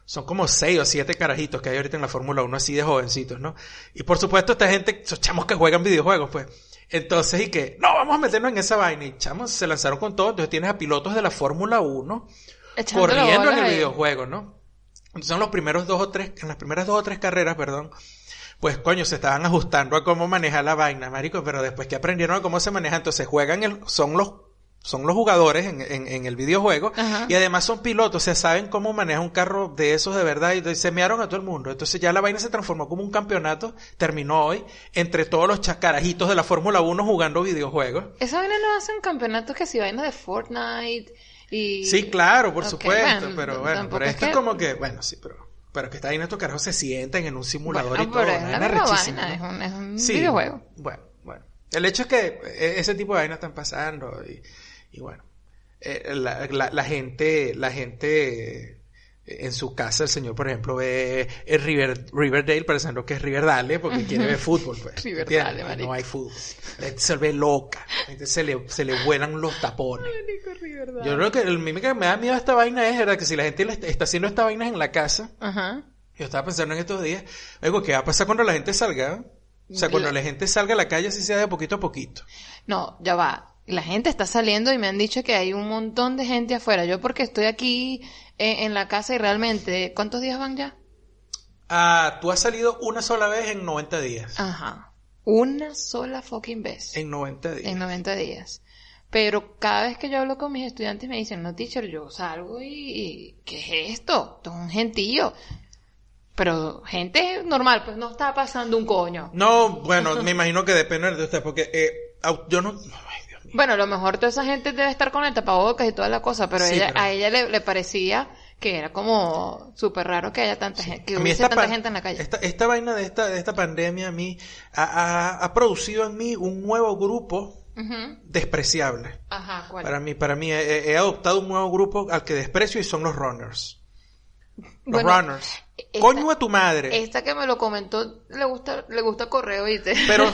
6 o 7 carajitos que hay ahorita en la Fórmula 1, así de jovencitos, ¿no? Y por supuesto, esta gente, esos chamos que juegan videojuegos, pues. Entonces, y que, no, vamos a meternos en esa vaina. Y chamos, se lanzaron con todo. Entonces tienes a pilotos de la Fórmula 1 corriendo en el videojuego, ¿no? Entonces en las primeras 2 o 3 carreras, pues coño, se estaban ajustando a cómo manejar la vaina, marico, pero después que aprendieron a cómo se maneja, entonces son los jugadores en el videojuego. Ajá. Y además son pilotos, o sea, saben cómo manejar un carro de esos de verdad, y se mearon a todo el mundo. Entonces ya la vaina se transformó como un campeonato, terminó hoy, entre todos los carajitos de la Fórmula 1 jugando videojuegos. Esa vaina no hacen campeonatos que si vainas de Fortnite y... Sí, claro, por supuesto, pero esto es es como que, bueno, sí, pero que está ahí en estos carajos se sienten en un simulador y todo. Pero es la misma vaina, es un videojuego. Bueno. El hecho es que ese tipo de vainas están pasando y bueno, la gente en su casa, el señor, por ejemplo, ve el Riverdale pensando que es Riverdale porque quiere ver fútbol, pues. Riverdale, marico. No hay fútbol. La gente se ve loca. La gente se le vuelan los tapones. Marico, yo creo que el meme que me da miedo a esta vaina es, ¿verdad? Que si la gente está haciendo esta vaina en la casa, yo estaba pensando en estos días, oigo, ¿qué va a pasar cuando la gente salga? O sea, cuando la gente salga a la calle, así sea de poquito a poquito. No, ya va. La gente está saliendo y me han dicho que hay un montón de gente afuera. Yo porque estoy aquí en la casa y realmente... ¿Cuántos días van ya? Tú has salido una sola vez en 90 días. Ajá. Una sola fucking vez. En 90 días. En 90 días. Pero cada vez que yo hablo con mis estudiantes me dicen, no, teacher, yo salgo y ¿qué es esto? Esto es un gentío. Pero gente normal, pues no está pasando un coño. No, bueno, me imagino que depende de usted, porque yo no... Bueno, a lo mejor toda esa gente debe estar con el tapabocas y toda la cosa, pero, sí, a ella le parecía que era como súper raro que haya tanta gente, que hubiese tanta gente en la calle. Esta vaina de esta pandemia a mí ha producido en mí un nuevo grupo despreciable. Ajá, ¿cuál? Para mí he adoptado un nuevo grupo al que desprecio y son los runners. Los runners. Coño a tu madre. Esta que me lo comentó le gusta correr, ¿oíste? Pero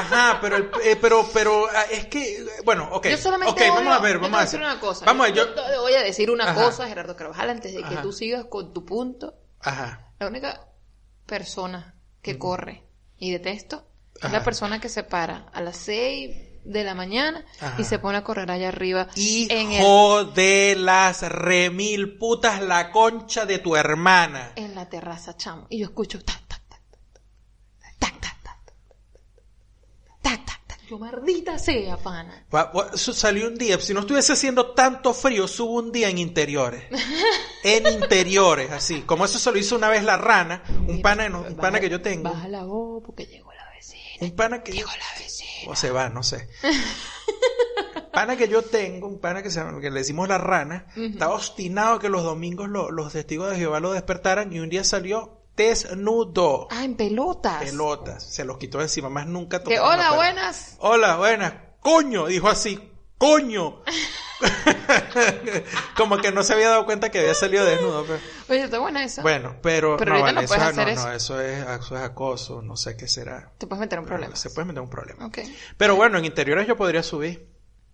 es que, bueno, okay. Yo solamente vamos a decir una cosa. Vamos yo te voy a decir una cosa, Gerardo Carvajal, antes de que tú sigas con tu punto. Ajá. La única persona que corre y detesto es Ajá. la persona que se para a las 6 de la mañana Ajá. y se pone a correr allá arriba. Hijo de las remil putas, la concha de tu hermana. En la terraza, chamo. Y yo escucho tac, tac, tac, tac, tac, tac, tac, tac, tac, tac. Yo, maldita sea, pana. Eso salió un día, si no estuviese haciendo tanto frío, subo un día en interiores. En interiores, así. Como eso se lo hizo una vez la rana, un pana que yo tengo. Baja la voz porque llegó la vecina. Un pana que Llegó la vecina. O se va, no sé. Pana que yo tengo, un pana que le decimos la rana, estaba obstinado que los domingos los testigos de Jehová lo despertaran y un día salió desnudo. Ah, en pelotas. Pelotas. Se los quitó de encima, más nunca tocó. Que hola, buenas. Hola, buenas. Coño, dijo así. Coño. Como que no se había dado cuenta que había salido desnudo. Pero... Oye, está buena esa. Bueno, pero no, ahorita vale, no puedes hacer no, eso es acoso, no sé qué será. Te puedes meter un problema. Se puede meter un problema. Okay. Pero bueno, en interiores yo podría subir.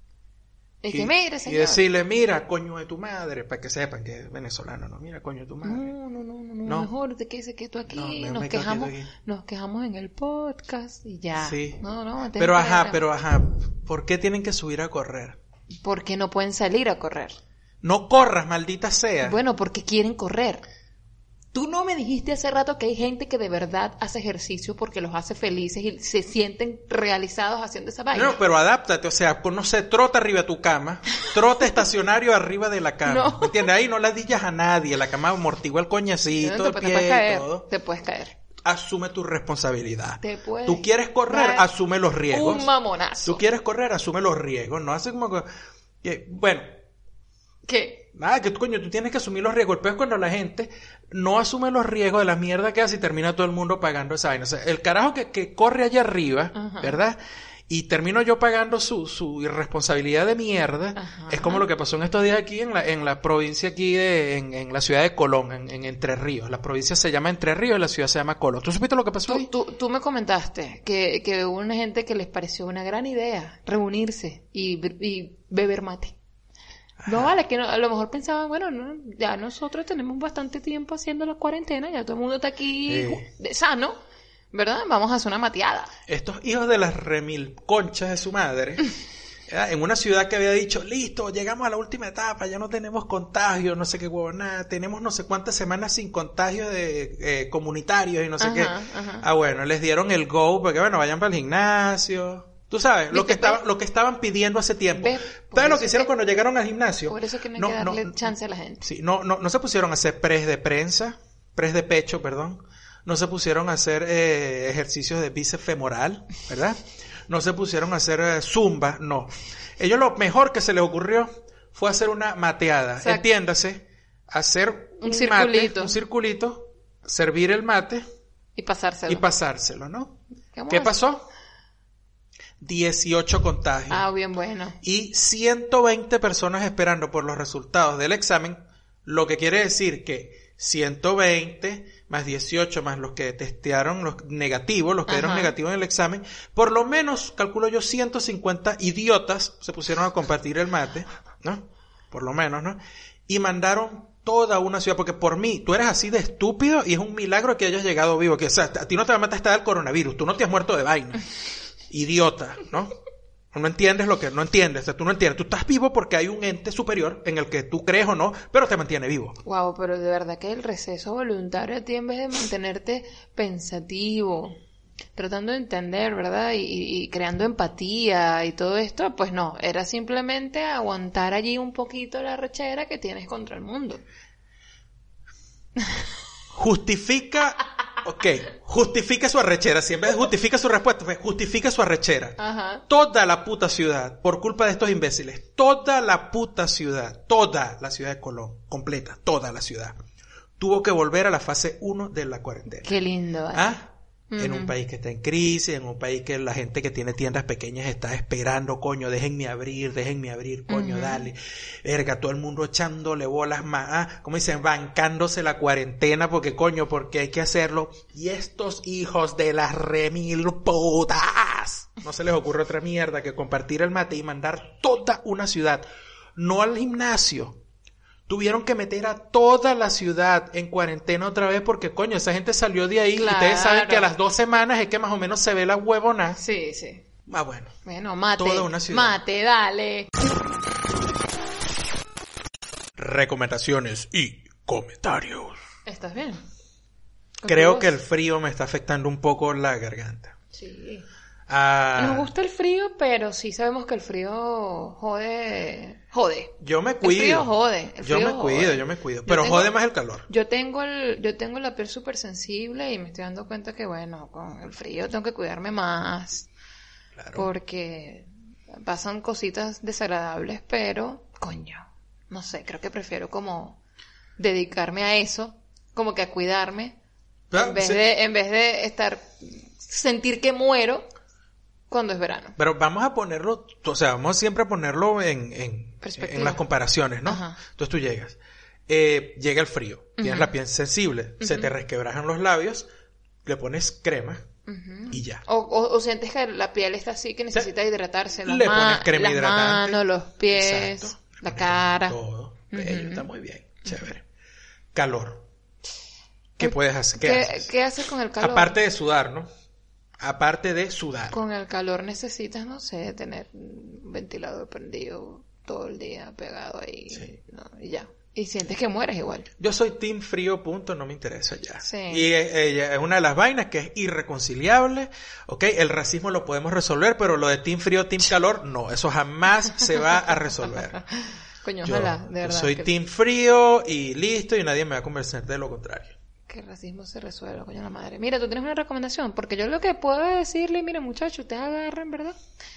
Es que mire, señor. Y decirle, mira, coño de tu madre, para que sepan que es venezolano, no, mira, coño de tu madre. No. Mejor te quedes quieto aquí, No, nos me quejamos, quedo aquí. nos quejamos en el podcast y ya. Sí. No. Pero ajá, ¿por qué tienen que subir a correr? Porque no pueden salir a correr. No corras, maldita sea. Bueno, porque quieren correr. Tú no me dijiste hace rato que hay gente que de verdad hace ejercicio porque los hace felices y se sienten realizados haciendo esa vaina. No, pero adáptate, o sea, no sé, trota arriba de tu cama, trota estacionario arriba de la cama, No. ¿me entiendes? Ahí no ladillas a nadie, la cama amortigua el coñacito, el te pie puedes caer, y todo. te puedes caer. Asume tu responsabilidad. Te puedes Tú quieres correr, dar asume los riesgos. un mamonazo. Tú quieres correr, asume los riesgos, no hace como que... Bueno... ¿Qué? Nada, que coño, tú tienes que asumir los riesgos. El peor es cuando la gente no asume los riesgos de la mierda que hace y termina todo el mundo pagando esa vaina. O sea, el carajo que corre allá arriba, Ajá. ¿verdad? Y termino yo pagando su irresponsabilidad de mierda. Ajá. Es como lo que pasó en estos días aquí en la provincia aquí en la ciudad de Colón, en Entre Ríos. La provincia se llama Entre Ríos y la ciudad se llama Colón. ¿Tú supiste lo que pasó ahí? Tú me comentaste que hubo una gente que les pareció una gran idea reunirse y beber mate. No, vale, que no, a lo mejor pensaban, bueno, no, ya nosotros tenemos bastante tiempo haciendo la cuarentena, ya todo el mundo está aquí sano, ¿verdad? Vamos a hacer una mateada. Estos hijos de las remil conchas de su madre, ¿verdad? En una ciudad que había dicho, listo, llegamos a la última etapa, ya no tenemos contagio, no sé qué huevonada, tenemos no sé cuántas semanas sin contagios de comunitarios y no sé qué. Ajá. Ah, bueno, les dieron el go, porque bueno, vayan para el gimnasio. Tú sabes, lo que estaban pidiendo hace tiempo. ¿Sabes lo que hicieron cuando llegaron al gimnasio? Por eso es que no hay que darle chance a la gente. Sí, no se pusieron a hacer press de pecho, perdón. No se pusieron a hacer ejercicios de bíceps femoral, ¿verdad? No se pusieron a hacer zumba, no. Ellos lo mejor que se les ocurrió fue hacer una mateada. Exacto. Entiéndase, hacer Un circulito. mate, un circulito, servir el mate Y pasárselo. ¿no? ¿Cómo ¿Qué es? pasó? 18 contagios. Ah, bien bueno. Y 120 personas esperando por los resultados del examen, lo que quiere decir que 120 más 18 más los que testearon los negativos, los que dieron negativos en el examen, por lo menos, calculo yo, 150 idiotas se pusieron a compartir el mate, ¿no? Por lo menos, ¿no? Y mandaron toda una ciudad, porque por mí, tú eres así de estúpido y es un milagro que hayas llegado vivo, que o sea, a ti no te va a matar hasta el coronavirus, tú no te has muerto de vaina. Idiota, ¿no? No entiendes lo que no entiendes, o sea, tú no entiendes, tú estás vivo porque hay un ente superior en el que tú crees o no, pero te mantiene vivo. Wow, pero de verdad que el receso voluntario a ti, en vez de mantenerte pensativo, tratando de entender, ¿verdad? Y creando empatía y todo esto, pues no, era simplemente aguantar allí un poquito la rechera que tienes contra el mundo. Justifica su arrechera. Si en vez de justifica su respuesta, justifica su arrechera. Ajá. Toda la puta ciudad, por culpa de estos imbéciles, toda la puta ciudad, toda la ciudad de Colón, completa, toda la ciudad, tuvo que volver a la fase 1 de la cuarentena. Qué lindo. ¿Ah? En un país que está en crisis, en un país que la gente que tiene tiendas pequeñas está esperando, coño, déjenme abrir, coño, dale. Verga, todo el mundo echándole bolas más, como dicen, bancándose la cuarentena porque hay que hacerlo. Y estos hijos de las remil putas, no se les ocurre otra mierda que compartir el mate y mandar toda una ciudad, no al gimnasio, Tuvieron que meter a toda la ciudad en cuarentena otra vez porque, coño, esa gente salió de ahí. Claro. Y ustedes saben que a las 2 semanas es que más o menos se ve la huevona. Sí, sí. Ah, bueno. Bueno, mate. Toda una ciudad. Mate, dale. Recomendaciones y comentarios. ¿Estás bien? Creo que el frío me está afectando un poco la garganta. Sí. Ah, Nos gusta el frío, pero sí sabemos que el frío jode. yo me cuido. El frío jode. Yo me cuido. Pero jode más el calor. Yo tengo la piel súper sensible y me estoy dando cuenta que, bueno, con el frío tengo que cuidarme más. Claro. Porque pasan cositas desagradables, pero, coño, no sé, creo que prefiero como dedicarme a eso, como que a cuidarme, en vez de sentir que muero cuando es verano. Pero vamos a ponerlo, o sea, vamos siempre a ponerlo en las comparaciones, ¿no? Ajá. Entonces tú llegas, llega el frío, tienes la piel sensible, se te resquebrajan los labios, le pones crema y ya. O sientes que la piel está así, que necesita hidratarse. Le pones crema las hidratante. manos, los pies, Exacto. la cara. Todo. Bello, está muy bien. Chévere. Calor. ¿Qué puedes hacer? ¿Qué haces con el calor? Aparte de sudar, ¿no? Aparte de sudar. Con el calor necesitas, no sé, tener un ventilador prendido todo el día pegado ahí. Sí. ¿No? Y ya. Y sientes que mueres igual. Yo soy team frío, punto, no me interesa ya. Sí. Y es una de las vainas que es irreconciliable, ¿ok? El racismo lo podemos resolver, pero lo de team frío, team calor, no, eso jamás se va a resolver. Coño, Yo ojalá, de verdad. soy que team frío y listo, y nadie me va a convencer de lo contrario. que el racismo se resuelva, coño la madre. Mira, tú tienes una recomendación, porque yo lo que puedo decirle, mira muchachos, ustedes agarren, ¿verdad?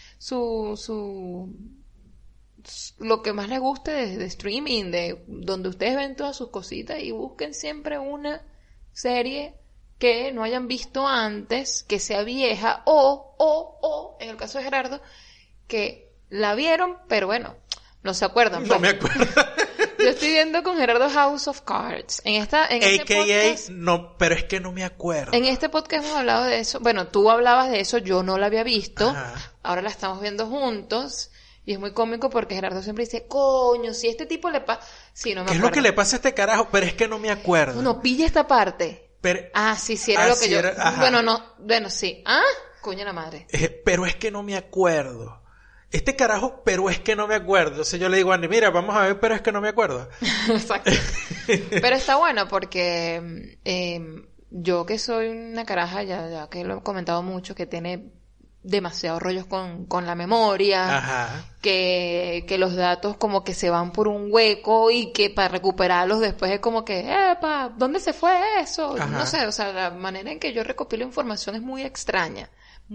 Lo que más les guste de streaming, de donde ustedes ven todas sus cositas y busquen siempre una serie que no hayan visto antes, que sea vieja, o, en el caso de Gerardo, que la vieron, pero bueno, no se acuerdan. No pues. me acuerdo. Yo estoy viendo con Gerardo House of Cards. En este podcast, no, pero es que no me acuerdo. en este podcast hemos hablado de eso. Bueno, tú hablabas de eso, yo no la había visto. Ajá. Ahora la estamos viendo juntos. Y es muy cómico porque Gerardo siempre dice, coño, si a este tipo le pasa... Sí, no me ¿Qué es acuerdo. lo que le pasa a este carajo? Pero es que no me acuerdo. No, pilla esta parte. Pero, Sí, era lo que sí yo... era, ajá. Bueno, sí. Coño la madre. Pero es que no me acuerdo. Este carajo, pero es que no me acuerdo. Entonces yo le digo a Andy, mira, vamos a ver, pero es que no me acuerdo. Exacto. Pero está bueno porque yo que soy una caraja, ya que lo he comentado mucho, que tiene demasiados rollos con la memoria, Ajá. que los datos como que se van por un hueco y que para recuperarlos después es como que, epa, ¿dónde se fue eso? Ajá. No sé, o sea, la manera en que yo recopilo información es muy extraña.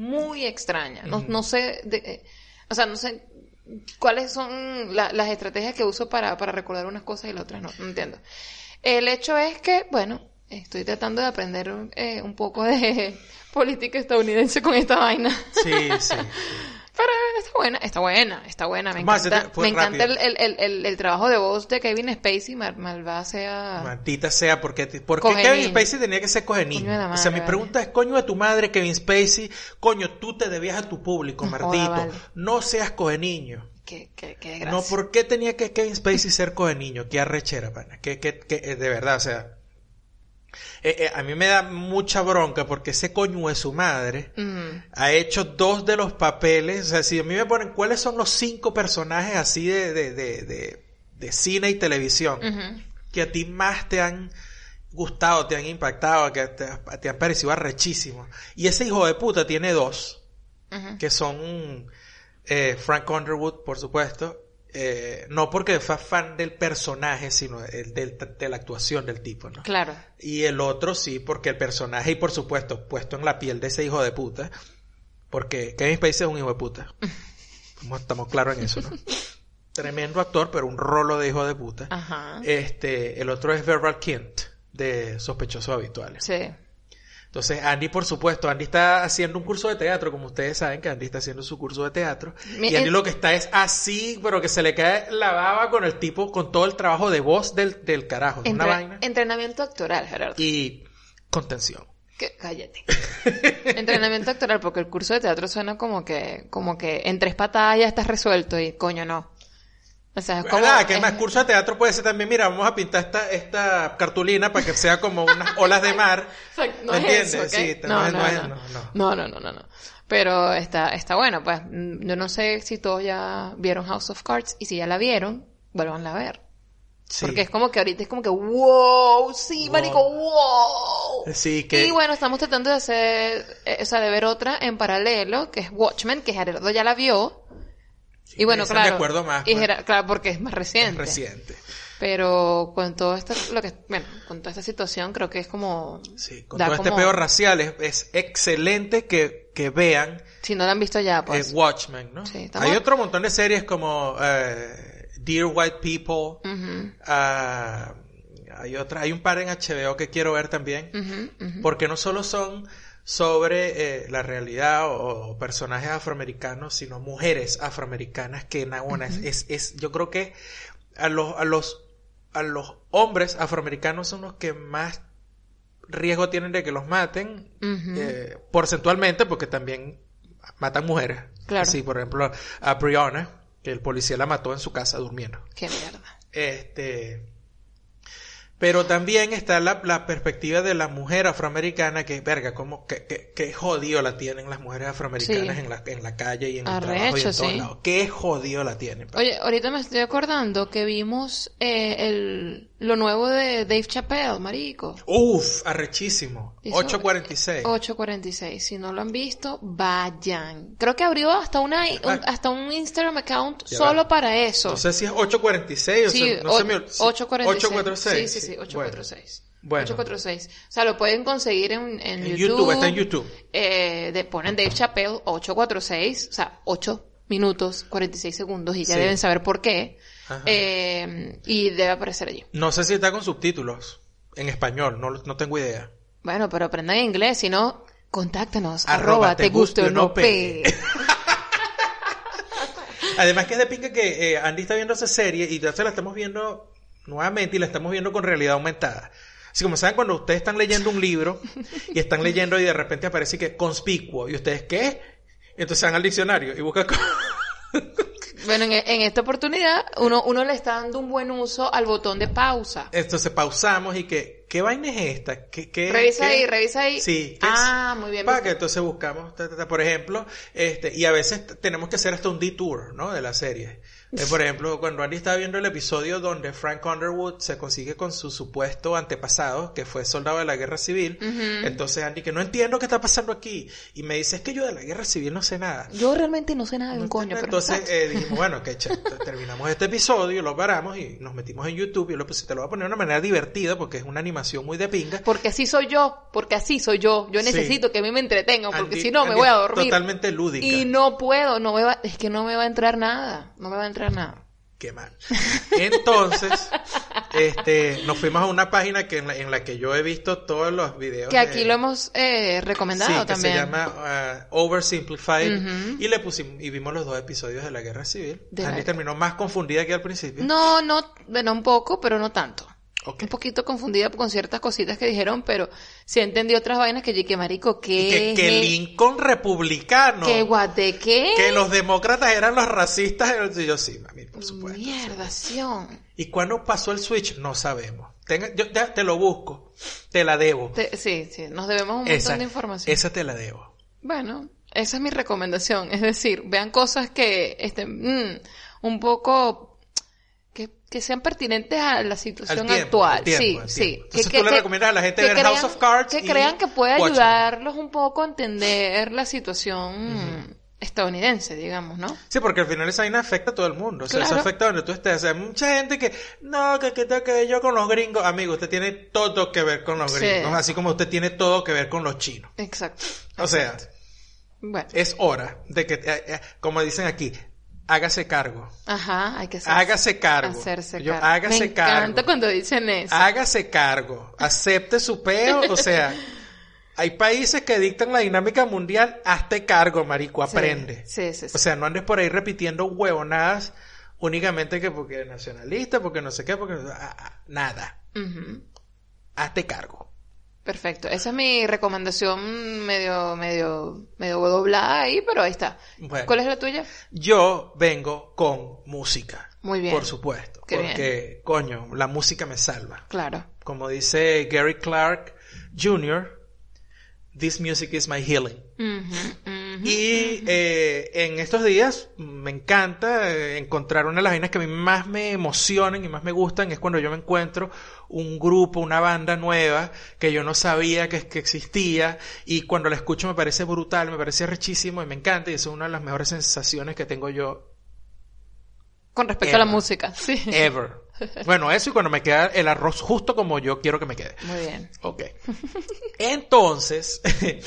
No sé, o sea, no sé cuáles son las estrategias que uso para recordar unas cosas y las otras no entiendo. El hecho es que, bueno, estoy tratando de aprender un poco de política estadounidense con esta vaina. Sí. Pero está buena. Me Vamos a encanta, hacerte, me encanta rápido. el trabajo de voz de Kevin Spacey, malvada sea... Maldita sea, ¿por qué Coge Kevin niño. Spacey tenía que ser coge niño? Coño de la O sea, madre, mi pregunta es, coño de tu madre, Kevin Spacey, coño, tú te debías a tu público, No maldito. joda, vale. No seas coge niño. Qué desgracia. No, ¿por qué tenía que Kevin Spacey ser coge niño? Qué arrechera, pana. Que de verdad, o sea... a mí me da mucha bronca porque ese coño de su madre ha hecho 2 de los papeles. O sea, si a mí me ponen cuáles son los 5 personajes así de cine y televisión que a ti más te han gustado, te han impactado, que te han parecido arrechísimos. Y ese hijo de puta tiene 2 que son Frank Underwood, por supuesto. No porque fue fan del personaje, sino de la actuación del tipo, ¿no? Claro. Y el otro sí, porque el personaje, y por supuesto, puesto en la piel de ese hijo de puta, porque Kevin Spacey es un hijo de puta. Estamos claros en eso, ¿no? Tremendo actor, pero un rolo de hijo de puta. Ajá. El otro es Verbal Kint, de Sospechosos Habituales. Sí. Entonces, Andy, por supuesto, Andy está haciendo un curso de teatro, como ustedes saben que Andy está haciendo su curso de teatro. Y Andy lo que está es así, pero que se le cae la baba con el tipo, con todo el trabajo de voz del carajo. Una vaina. Entrenamiento actoral, Gerardo. Y contención. Cállate. Entrenamiento actoral, porque el curso de teatro suena como que en 3 patadas ya estás resuelto y coño no. O sea, es como... Nada, que más curso de teatro puede ser también, mira, vamos a pintar esta cartulina para que sea como unas olas de mar. O sea, no ¿Me es entiendes? eso, ¿okay? Sí, No. Pero está bueno, pues yo no sé si todos ya vieron House of Cards y si ya la vieron, vuelvanla a ver. Sí. Porque es como que ahorita es como que wow, sí, wow. Marico, wow. Sí, que... Y bueno, estamos tratando de hacer, de ver otra en paralelo, que es Watchmen, que Gerardo ya la vio. Sí, y bueno, claro. De acuerdo más. Y claro, porque es más reciente. Es reciente. Pero con todo esto, con toda esta situación, creo que es como... Sí, con todo este peo racial es excelente que vean... Si no la han visto ya, pues... Watchmen, ¿no? Sí, hay otro montón de series como... Dear White People, hay un par en HBO que quiero ver también, porque no solo son sobre la realidad o personajes afroamericanos, sino mujeres afroamericanas que yo creo que a los hombres afroamericanos son los que más riesgo tienen de que los maten, porcentualmente, porque también matan mujeres. Claro. Así, por ejemplo, a Breonna, que el policía la mató en su casa durmiendo. Qué mierda. Pero también está la perspectiva de la mujer afroamericana que, verga, como que jodido la tienen las mujeres afroamericanas en la calle y en el trabajo y en todos lados. Qué jodido la tienen. Oye, ahorita me estoy acordando que vimos lo nuevo de Dave Chappelle, marico. Uf, arrechísimo. 8:46. 8:46. Si no lo han visto, vayan. Creo que abrió hasta un Instagram account solo para eso. No sé si es 8:46 o sí, sea, no sé 8:46. Sí, 8:46. Bueno. 8:46. O sea, lo pueden conseguir en YouTube. Está en YouTube. Ponen Dave Chappelle 8:46, o sea, 8 minutos 46 segundos y ya Sí. deben saber por qué. Y debe aparecer allí. No sé si está con subtítulos en español, no tengo idea. Bueno, pero aprendan inglés, si no, contáctanos, @ te guste o no pe. Además que es de pinga que Andy está viendo esa serie y ya se la estamos viendo nuevamente y la estamos viendo con realidad aumentada. Así como saben cuando ustedes están leyendo un libro y están leyendo y de repente aparece que conspicuo y ustedes ¿qué? Y entonces van al diccionario y buscan... Bueno, en esta oportunidad uno le está dando un buen uso al botón de pausa. Entonces pausamos y ¿qué vaina es esta? Revisa ahí. Sí. Muy bien. Para que entonces buscamos, por ejemplo, y a veces tenemos que hacer hasta un detour, ¿no? De la serie. Por ejemplo, cuando Andy estaba viendo el episodio donde Frank Underwood se consigue con su supuesto antepasado, que fue soldado de la guerra civil, entonces Andy, que no entiendo qué está pasando aquí, y me dice, es que yo de la guerra civil no sé nada. Yo realmente no sé nada de un coño. Entonces dijimos, bueno, terminamos este episodio, lo paramos y nos metimos en YouTube, y te lo voy a poner de una manera divertida, porque es una animación muy de pinga. Porque así soy yo. Yo necesito que a mí me entretengan, porque si no me voy a dormir. Totalmente lúdica. Y no puedo, es que no me va a entrar nada. Nada. Qué mal. Entonces, nos fuimos a una página en la que yo he visto todos los videos. Que aquí lo hemos recomendado también. Se llama Oversimplified. Y le pusimos, y vimos los 2 episodios de la Guerra Civil. Andy terminó más confundida que al principio. No, un poco, pero no tanto. Okay. Un poquito confundida con ciertas cositas que dijeron, pero sí entendí otras vainas que marico, que Lincoln republicano. ¿Qué? Que los demócratas eran los racistas. Y yo sí, mami, por supuesto. Mierdación. ¿Y cuándo pasó el switch? No sabemos. Yo ya te lo busco. Te la debo. Sí, nos debemos un montón de información. Esa te la debo. Bueno, esa es mi recomendación. Es decir, vean cosas que estén un poco... Que sean pertinentes a la situación actual. Sí. Entonces tú le recomiendas a la gente ver House of Cards. Que crean que puede ayudarlos un poco a entender la situación estadounidense, digamos, ¿no? Sí, porque al final esa vaina afecta a todo el mundo. O sea, eso afecta a donde tú estés. O sea, mucha gente que yo con los gringos. Amigo, usted tiene todo que ver con los gringos. Así como usted tiene todo que ver con los chinos. Exacto. O sea, bueno, es hora de que, como dicen aquí, hágase cargo. Ajá, hay que hágase cargo. Hacerse cargo. Hágase cargo. Me encanta cuando dicen eso. Hágase cargo. Acepte su peo. O sea, hay países que dictan la dinámica mundial. Hazte cargo, marico. Aprende. Sí. O sea, no andes por ahí repitiendo huevonadas únicamente que porque es nacionalista, porque no sé qué, porque... nada. Hazte cargo. Perfecto. Esa es mi recomendación medio doblada ahí, pero ahí está. Bueno, ¿cuál es la tuya? Yo vengo con música. Muy bien. Por supuesto. Qué porque, bien. coño, la música me salva. Claro. Como dice Gary Clark Jr., "This music is my healing". Y en estos días me encanta encontrar una de las vainas que a mí más me emocionan y más me gustan, es cuando yo me encuentro un grupo, una banda nueva que yo no sabía que existía, y cuando la escucho me parece brutal, me parece rechísimo y me encanta, y eso es una de las mejores sensaciones que tengo yo. Con respecto a la música, sí. Ever. Bueno, eso, y cuando me queda el arroz justo como yo quiero que me quede. Muy bien. Ok. Entonces,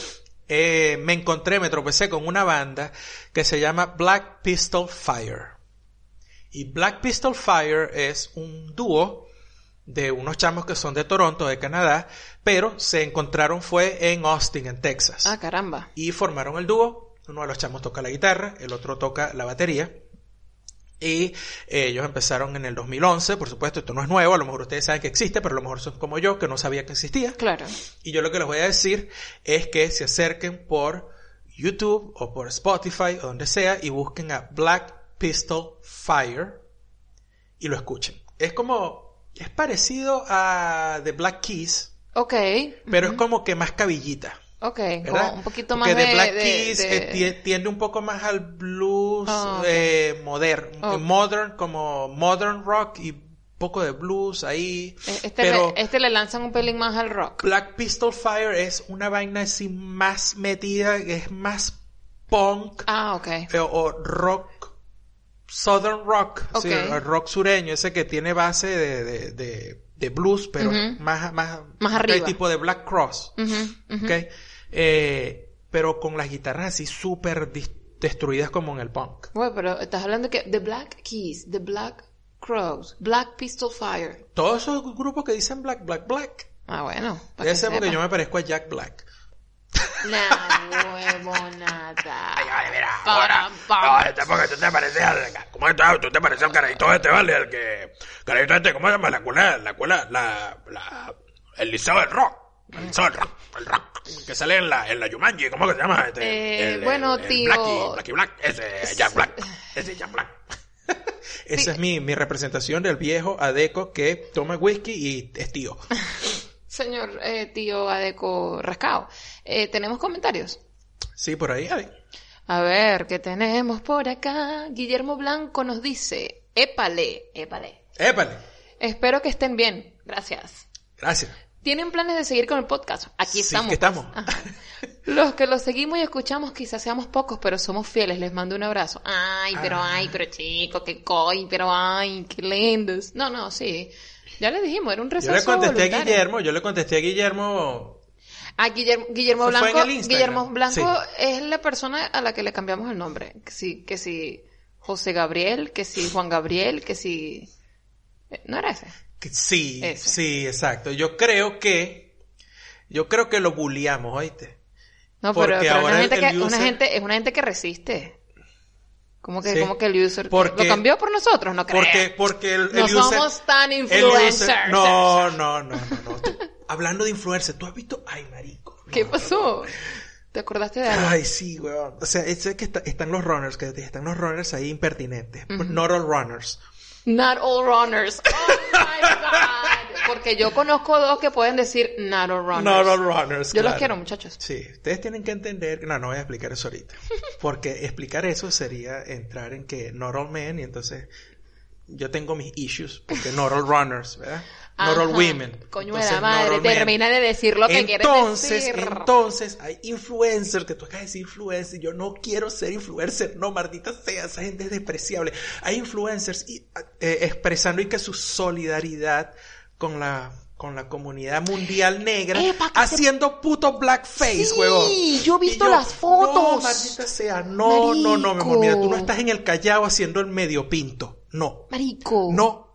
me tropecé con una banda que se llama Black Pistol Fire. Y Black Pistol Fire es un dúo de unos chamos que son de Toronto, de Canadá, pero se encontraron fue en Austin, en Texas. Ah, caramba. Y formaron el dúo. Uno de los chamos toca la guitarra, el otro toca la batería. Y ellos empezaron en el 2011, por supuesto, esto no es nuevo, a lo mejor ustedes saben que existe, pero a lo mejor son como yo, que no sabía que existía. Claro. Y yo lo que les voy a decir es que se acerquen por YouTube o por Spotify o donde sea y busquen a Black Pistol Fire y lo escuchen. Es parecido a The Black Keys, Ok. pero es como que más cabillita. Ok, ¿verdad? como un poquito Porque más The Black Keys tiende un poco más al blues moderno, como modern rock y poco de blues ahí. Pero le lanzan un pelín más al rock. Black Pistol Fire es una vaina así más metida, es más punk. Ah, ok. O rock, southern rock, Okay. sí, el rock sureño, ese que tiene base de blues, pero más arriba. El tipo de Black Cross. ¿Okay? Pero con las guitarras así súper destruidas como en el punk. Bueno, pero estás hablando que The Black Keys, The Black Crows, Black Pistol Fire. Todos esos grupos que dicen Black. Ah, bueno. Debe ser porque yo me parezco a Jack Black. La huevonada. Ay, mira, ahora. No, porque tú te pareces al... ¿Cómo estás? Tú te pareces al carajito este, ¿vale? El que... Carajito este, ¿cómo se llama? El liceo del rock. El liceo del rock. El rock. Que sale en la Jumanji. ¿Cómo que se llama? Bueno, tío... Blacky Black. Ese Jack Black. Esa es mi representación del viejo adeco que toma whisky y es tío. Señor tío Adeco Rascao, ¿tenemos comentarios? Sí, por ahí hay. A ver, ¿qué tenemos por acá? Guillermo Blanco nos dice, épale. Espero que estén bien, gracias. ¿Tienen planes de seguir con el podcast? Aquí estamos. Sí, que estamos. Ajá. Los que los seguimos y escuchamos quizás seamos pocos, pero somos fieles. Les mando un abrazo. Ay, pero chicos, qué lindos. No, sí. Ya le dijimos, era un receso Yo le contesté voluntario. a Guillermo. A Guillermo Fue Blanco. en el Instagram. Guillermo Blanco Sí. es la persona a la que le cambiamos el nombre. Que si José Gabriel, que si Juan Gabriel, que si... ¿No era ese? Sí, Ese. sí, exacto. Yo creo que lo bulliamos, ¿oíste? No, Porque pero ahora es una gente que resiste. Como que el user Porque- lo cambió por nosotros, no creo. Porque el no user... somos tan el influencers. user- No. Tú, hablando de influencer, ¿tú has visto? Ay, marico. No, ¿Qué pasó? ¿Te acordaste de algo? Ay, sí, weón. O sea, es que están los runners ahí impertinentes. Not all runners. Not all runners. Oh my God. Porque yo conozco dos que pueden decir not all runners. Not all runners, Yo los claro. quiero, muchachos. Sí, ustedes tienen que entender... No voy a explicar eso ahorita. Porque explicar eso sería entrar en que not all men, y entonces yo tengo mis issues, porque not all runners, ¿verdad? Not all Ajá. women. Coño de Entonces, la madre, not all men. termina de decir lo que quieres decir. Entonces, hay influencers, que tú acabas de decir influencer, yo no quiero ser influencer, no, maldita sea, esa gente es despreciable. Hay influencers expresando y que su solidaridad con la comunidad mundial negra, haciendo puto blackface, Sí, huevón. yo he visto Y las fotos. No, maldita sea, no, mi amor, mira, tú no estás en el Callao haciendo el medio pinto, no. Marico. No.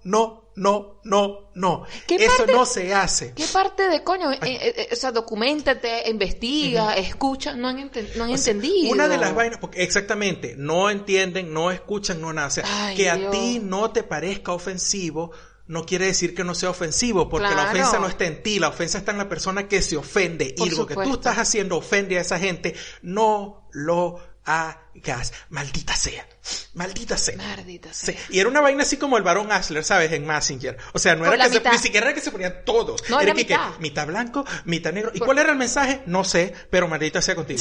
¿Qué Eso parte- no se hace. ¿Qué parte de coño? O sea, documéntate, investiga, escucha, no han entendido. Una de las vainas, porque exactamente, no entienden, no escuchan, no nada. O sea, Ay, que a Dios. ti no te parezca ofensivo, no quiere decir que no sea ofensivo, porque Claro. la ofensa no está en ti, la ofensa está en la persona que se ofende. Por Y lo que tú supuesto. estás haciendo ofende a esa gente, no lo hagas. Maldita sea. Maldita sea. Maldita sea. Sí. Y era una vaina así como el varón Asler, ¿sabes? En Messenger. O sea, no Por era la que mitad. ni siquiera era que se ponían todos. No, era era que mitad. mitad blanco, mitad negro. ¿Y cuál era el mensaje? No sé, pero maldita sea contigo.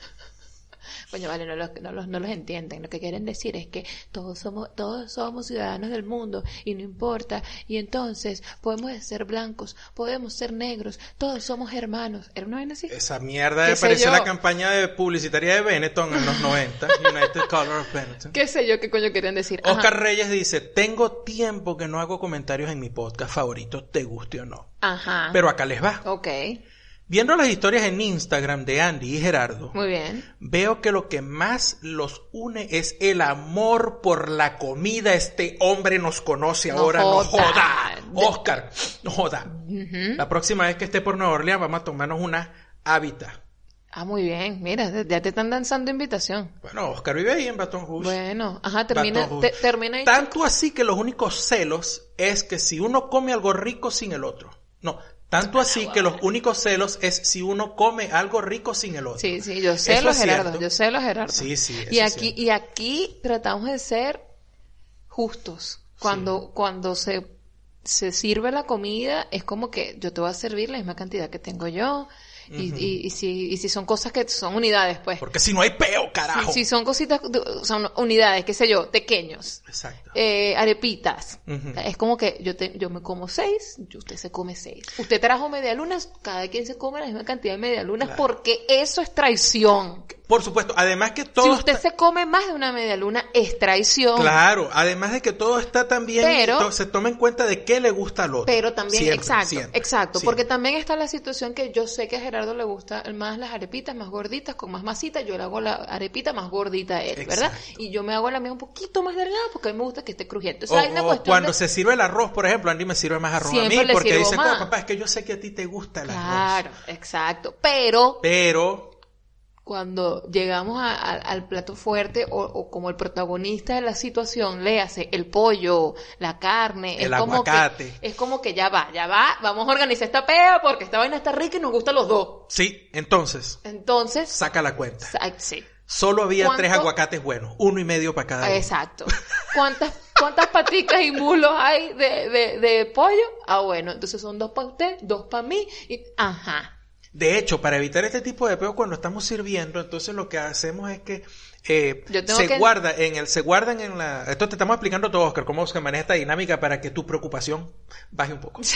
Coño, vale, no los entienden. Lo que quieren decir es que todos somos ciudadanos del mundo y no importa. Y entonces podemos ser blancos, podemos ser negros, todos somos hermanos. ¿Era una vaina así? Esa mierda ¿Qué sé pareció yo? la campaña de publicitaria de Benetton en los 90. United Color of Benetton. ¿Qué sé yo qué coño querían decir? Ajá. Oscar Reyes dice, tengo tiempo que no hago comentarios en mi podcast favorito, te guste o no. Ajá. Pero acá les va. Ok, Viendo las historias en Instagram de Andy y Gerardo, muy bien. veo que lo que más los une es el amor por la comida. Este hombre nos conoce No ahora, no joda. joda. Oscar, no joda. La próxima vez que esté por Nueva Orleans vamos a tomarnos una hábitat. Ah, muy bien. Mira, ya te están lanzando invitación. Bueno, Oscar vive ahí en Baton Rouge. Bueno, ajá, termina Baton Rouge. termina ahí. Tanto así que los únicos celos es que si uno come algo rico sin el otro. No, tanto así que los únicos celos es si uno come algo rico sin el otro. Sí, yo sé Eso los es Gerardo, cierto. yo sé los Gerardo. Sí, sí, eso Y es aquí, cierto. y aquí tratamos de ser justos. Cuando se sirve la comida, es como que yo te voy a servir la misma cantidad que tengo yo. Y si son cosas que son unidades, pues. Porque si no hay peo, carajo. Si son cositas, son unidades, qué sé yo, pequeños. Exacto. Arepitas. Ujú. Es como que yo me como 6, y usted se come 6. Usted trajo medialunas, cada quien se come la misma cantidad de medialunas, Claro. porque eso es traición. Por supuesto, además que todo Si usted está... se come más de una medialuna, es traición. Claro, además de que todo está también... Pero- se toma en cuenta de qué le gusta al otro. Pero también, Siempre, exacto, siempre, exacto, siempre. porque también está la situación que yo sé que a Gerardo le gusta más las arepitas más gorditas, con más masita, yo le hago la arepita más gordita a él, ¿verdad? Exacto. Y yo me hago la mía un poquito más delgada porque a mí me gusta que esté crujiente. O sea, hay una O cuestión cuando de... se sirve el arroz, por ejemplo, Andy me sirve más arroz Siempre a mí le porque sirvo dice, más. papá, es que yo sé que a ti te gusta el arroz. Claro, exacto, pero Pero, cuando llegamos al plato fuerte o como el protagonista de la situación, léase el pollo, la carne, El es como aguacate. que es como que ya va, vamos a organizar esta pea porque esta vaina está rica y nos gusta a los dos. sí, entonces, Entonces, saca la cuenta. sí. Solo había ¿Cuánto? 3 aguacates buenos, 1.5 para cada uno. Exacto. ¿Cuántas paticas y muslos hay de pollo? Ah, bueno, entonces son 2 para usted, 2 para mí y ajá. De hecho, para evitar este tipo de peo cuando estamos sirviendo, entonces lo que hacemos es que Yo tengo se que- guardan en la... Esto te estamos explicando todo, Oscar, cómo se maneja esta dinámica para que tu preocupación baje un poco.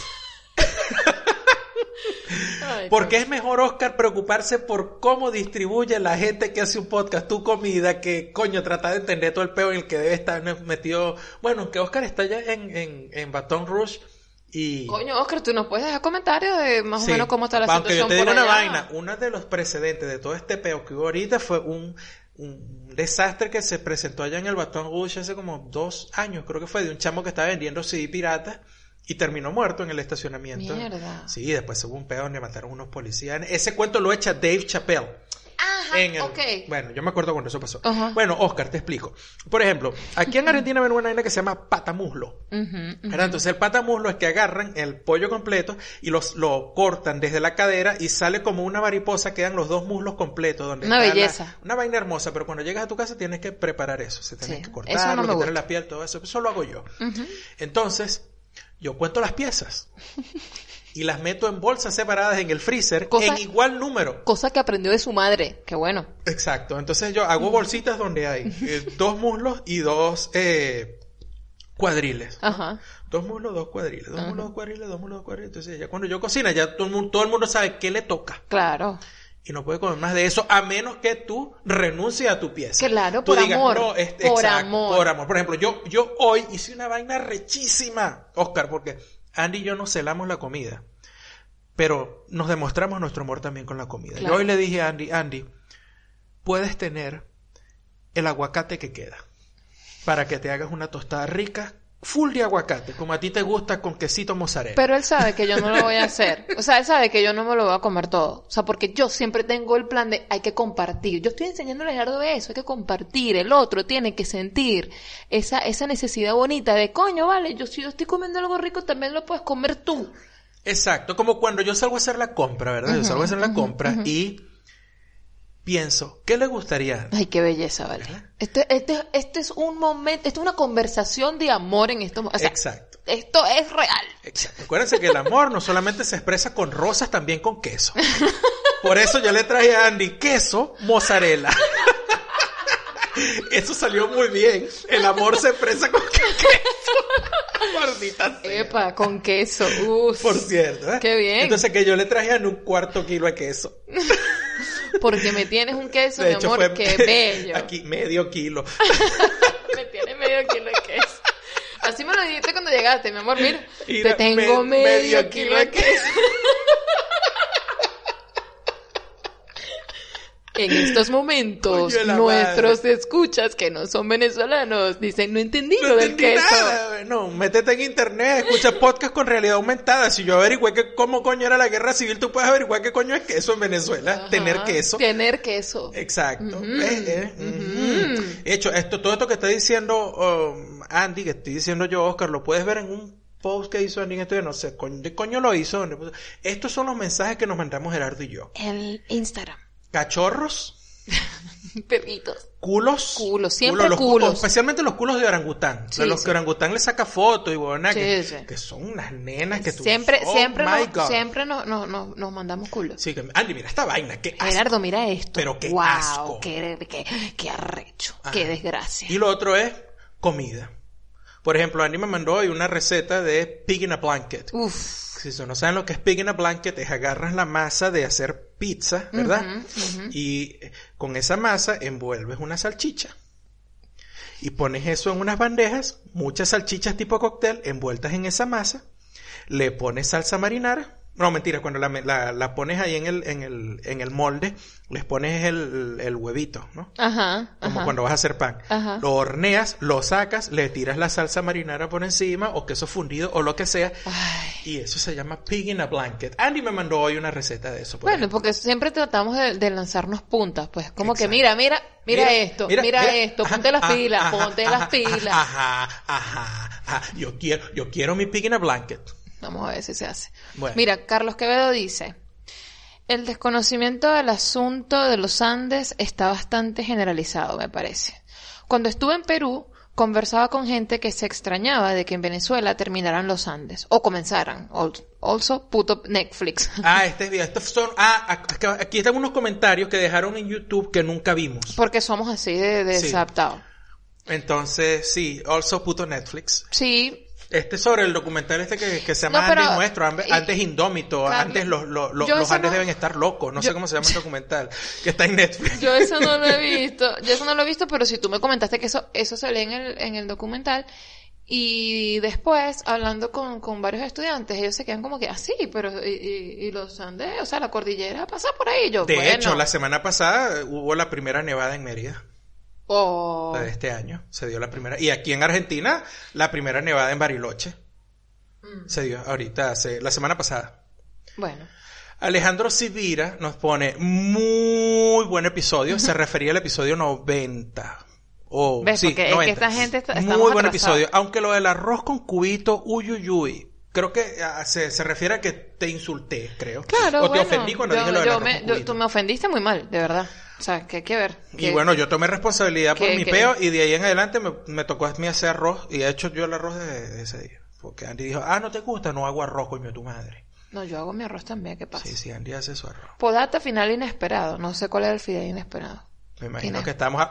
Ay, Porque es mejor, Oscar, preocuparse por cómo distribuye la gente que hace un podcast tu comida que, coño, trata de entender todo el peo en el que debe estar metido. Bueno, que Oscar está ya en Baton Rouge y... coño, Oscar, tú nos puedes dejar comentarios de más Sí, o menos cómo está la aunque situación yo te digo por una allá. vaina, uno de los precedentes de todo este peo que hubo ahorita fue un desastre que se presentó allá en el Baton Rouge hace como 2 años, creo que fue, de un chamo que estaba vendiendo CD pirata y terminó muerto en el estacionamiento. Mierda. Sí, después hubo un peo donde mataron unos policías. Ese cuento lo echa Dave Chappelle. Ajá, En el- ok. Bueno, yo me acuerdo cuando eso pasó. Ajá. Bueno, Oscar, te explico. Por ejemplo, aquí en Argentina ven una vaina que se llama patamuslo. ¿Verdad? Entonces el patamuslo es que agarran el pollo completo y lo cortan desde la cadera y sale como una mariposa, quedan los 2 muslos completos. Donde Una está belleza. una vaina hermosa, pero cuando llegas a tu casa tienes que preparar eso. Se tiene Sí, que eso cortar, no me quitarle gusta. la piel, todo eso. Eso lo hago yo. Entonces, yo cuento las piezas y las meto en bolsas separadas en el freezer Cosa- en igual número. Cosa que aprendió de su madre, qué bueno. Exacto, entonces yo hago bolsitas donde hay 2 muslos y 2 cuadriles. ¿no? Ajá. 2 muslos, 2 cuadriles, 2 muslos, 2 cuadriles, 2 muslos, 2 cuadriles. Entonces ya cuando yo cocino, ya todo el mundo sabe qué le toca. Claro. Y no puede comer más de eso a menos que tú renuncies a tu pieza. Claro, Tú por digas, amor. no, Por exacto, amor. por amor. Por ejemplo, yo hoy hice una vaina rechísima, Oscar, porque Andy y yo nos celamos la comida. Pero nos demostramos nuestro amor también con la comida. Claro. Yo hoy le dije a Andy, puedes tener el aguacate que queda para que te hagas una tostada rica, full de aguacate, como a ti te gusta, con quesito mozzarella. Pero él sabe que yo no lo voy a hacer. O sea, él sabe que yo no me lo voy a comer todo. O sea, porque yo siempre tengo el plan de hay que compartir. Yo estoy enseñándole a Gerardo eso, hay que compartir. El otro tiene que sentir esa necesidad bonita de coño, vale, si yo estoy comiendo algo rico, también lo puedes comer tú. Exacto, como cuando yo salgo a hacer la compra, ¿verdad? Yo salgo a hacer la compra y pienso, ¿qué le gustaría? Ay, qué belleza, vale. Este es un momento, esto es una conversación de amor en estos momentos. O sea, Exacto. Esto es real. Exacto. Acuérdense que el amor no solamente se expresa con rosas, también con queso. Por eso yo le traje a Andy queso mozzarella. Eso salió muy bien. El amor se expresa con queso. Maldita sea. Epa, con queso. Uf. Por cierto, ¿eh? Qué bien. Entonces que yo le traje a Andy un 1/4 kilo de queso. Porque me tienes un queso, De mi hecho, amor, fue qué bello. Aquí, medio kilo. Me tienes medio kilo de queso. Así me lo dijiste cuando llegaste, mi amor, mira. Mira, te tengo medio kilo de queso. En estos momentos, Coño, la nuestros escuchas que no son venezolanos dicen, no entendí lo del entendí queso. nada. No, métete en internet, escucha podcast con realidad aumentada. Si yo averigüé que cómo coño era la guerra civil, tú puedes averiguar qué coño es queso en Venezuela. Ajá, Tener queso. Tener queso. Exacto. De hecho, todo esto que está diciendo Andy, que estoy diciendo yo, Oscar, lo puedes ver en un post que hizo Andy en esto, no sé, ¿de coño lo hizo? Estos son los mensajes que nos mandamos Gerardo y yo. El Instagram. Cachorros, Perritos. culos, siempre culos. especialmente los culos de orangután, Sí, de los sí. que orangután le saca fotos y bueno, Sí. que son unas nenas que tú Siempre nos mandamos culos. Sí, que Andy, mira esta vaina, qué asco. Gerardo, mira esto. Pero qué wow, asco. Qué arrecho, Ajá. qué desgracia. Y lo otro es comida. Por ejemplo, Andy me mandó hoy una receta de pig in a blanket. Uf. Si no saben lo que es pig in a blanket, es agarras la masa de hacer pizza, ¿verdad? Y con esa masa envuelves una salchicha. Y pones eso en unas bandejas, muchas salchichas tipo cóctel envueltas en esa masa. Le pones salsa marinara. No, mentira, cuando la pones ahí en el molde, les pones el huevito, ¿no? Ajá. Como cuando vas a hacer pan. Ajá. Lo horneas, lo sacas, le tiras la salsa marinara por encima, o queso fundido, o lo que sea. Ay. Y eso se llama pig in a blanket. Andy me mandó hoy una receta de eso. Bueno, ejemplo. porque siempre tratamos de lanzarnos puntas, pues. Como Exacto. que mira esto, mira esto, ajá, ponte las pilas, ajá, ponte ajá, las pilas. Ajá. Yo quiero mi pig in a blanket. Vamos a ver si se hace. Bueno. Mira, Carlos Quevedo dice, el desconocimiento del asunto de los Andes está bastante generalizado, me parece. Cuando estuve en Perú, conversaba con gente que se extrañaba de que en Venezuela terminaran los Andes, o comenzaran. Also, puto Netflix. Aquí están unos comentarios que dejaron en YouTube que nunca vimos. Porque somos así de Sí. desadaptados. Entonces, sí, also puto Netflix. Sí. Sobre el documental que se llama No, pero- Andes Nuestro, Andes Indómito, Carlos, antes los yo los eso Andes no- deben estar locos, no sé cómo se llama el documental, que está en Netflix. Yo eso no lo he visto, pero si tú me comentaste que eso se lee en el documental, y después, hablando con varios estudiantes, ellos se quedan como que, sí, pero, y los Andes, o sea, la cordillera pasa por ahí, yo, De hecho, la semana pasada hubo la primera nevada en Mérida. Oh. La de este año, se dio la primera. Y aquí en Argentina, la primera nevada en Bariloche. Se dio ahorita, la semana pasada. Bueno. Alejandro Sivira nos pone muy buen episodio. Se refería al episodio 90. ¿Ves? Sí, Porque 90. es que esta gente estamos muy buen atrasados. episodio. Aunque lo del arroz con cubito, uyuyuy. Creo que se refiere a que te insulté, creo. Claro, o te bueno, ofendí cuando dije lo del arroz con cubito. tú me ofendiste muy mal, de verdad. O sea, que hay que ver. Y bueno, yo tomé responsabilidad por mi que- peo y de ahí en adelante me tocó a mí hacer arroz y he hecho yo el arroz de ese día. Porque Andy dijo, ¿no te gusta? No hago arroz, coño, tu madre. No, yo hago mi arroz también, ¿qué pasa? Sí, Andy hace su arroz. Podata final inesperado. No sé cuál era el final inesperado. Me imagino Tiene- que estamos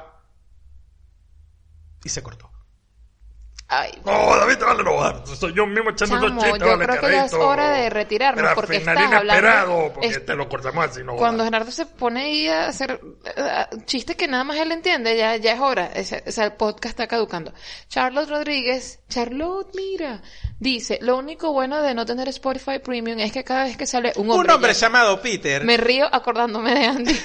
y se cortó. Ay, No, David, vale, no, soy yo mismo echando chamo, esos chistes, yo vale, creo que ya es carito. hora de retirarnos Era porque final estás inesperado, hablando... porque te lo cortamos así, no Cuando jodas. Gerardo se pone ahí a hacer chistes que nada más él entiende, ya es hora. O sea, el podcast está caducando. Charlotte Rodríguez, mira, dice, lo único bueno de no tener Spotify Premium es que cada vez que sale un hombre, Un hombre ya- llamado Peter. me río acordándome de Andy.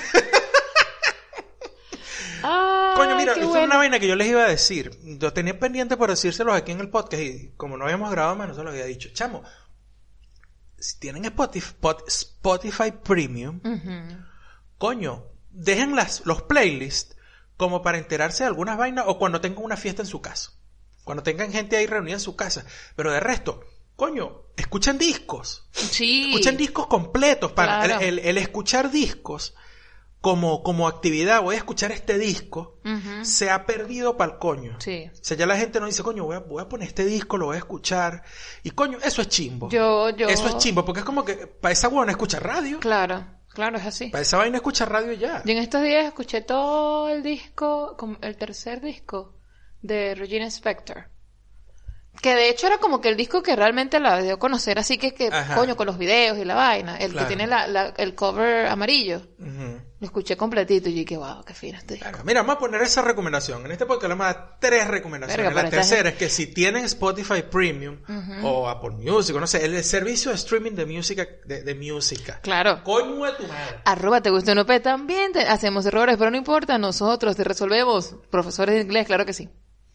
Ay, Coño, mira, qué esto es bueno. una vaina que yo les iba a decir. Yo tenía pendiente por decírselos aquí en el podcast y como no habíamos grabado más, no se lo había dicho. Chamo, si tienen Spotify Premium, coño, dejen los playlists como para enterarse de algunas vainas o cuando tengan una fiesta en su casa. Cuando tengan gente ahí reunida en su casa. Pero de resto, coño, escuchen discos. Sí. Escuchen discos completos. Para Claro. el escuchar discos como actividad, voy a escuchar este disco, se ha perdido pa'l coño. Sí. O sea, ya la gente no dice, coño, voy a poner este disco, lo voy a escuchar. Y coño, eso es chimbo. Eso es chimbo, porque es como que para esa huevona escucha radio. Claro, es así. Para esa vaina escucha radio ya. Yo en estos días escuché todo el disco, el tercer disco de Regina Spektor. Que de hecho era como que el disco que realmente la dio a conocer, así que coño, con los videos y la vaina. El que tiene el cover amarillo. Lo escuché completito y yo dije, wow, qué fino este disco. Claro. Mira, vamos a poner esa recomendación. En este podcast le vamos a dar 3 recomendaciones. Verga, la tercera es que si tienen Spotify Premium o Apple Music, o no sé, el servicio de streaming de música, de música. Claro. Coño de tu madre. @ te gusta o no, también hacemos errores, pero no importa, nosotros te resolvemos. Profesores de inglés, claro que sí.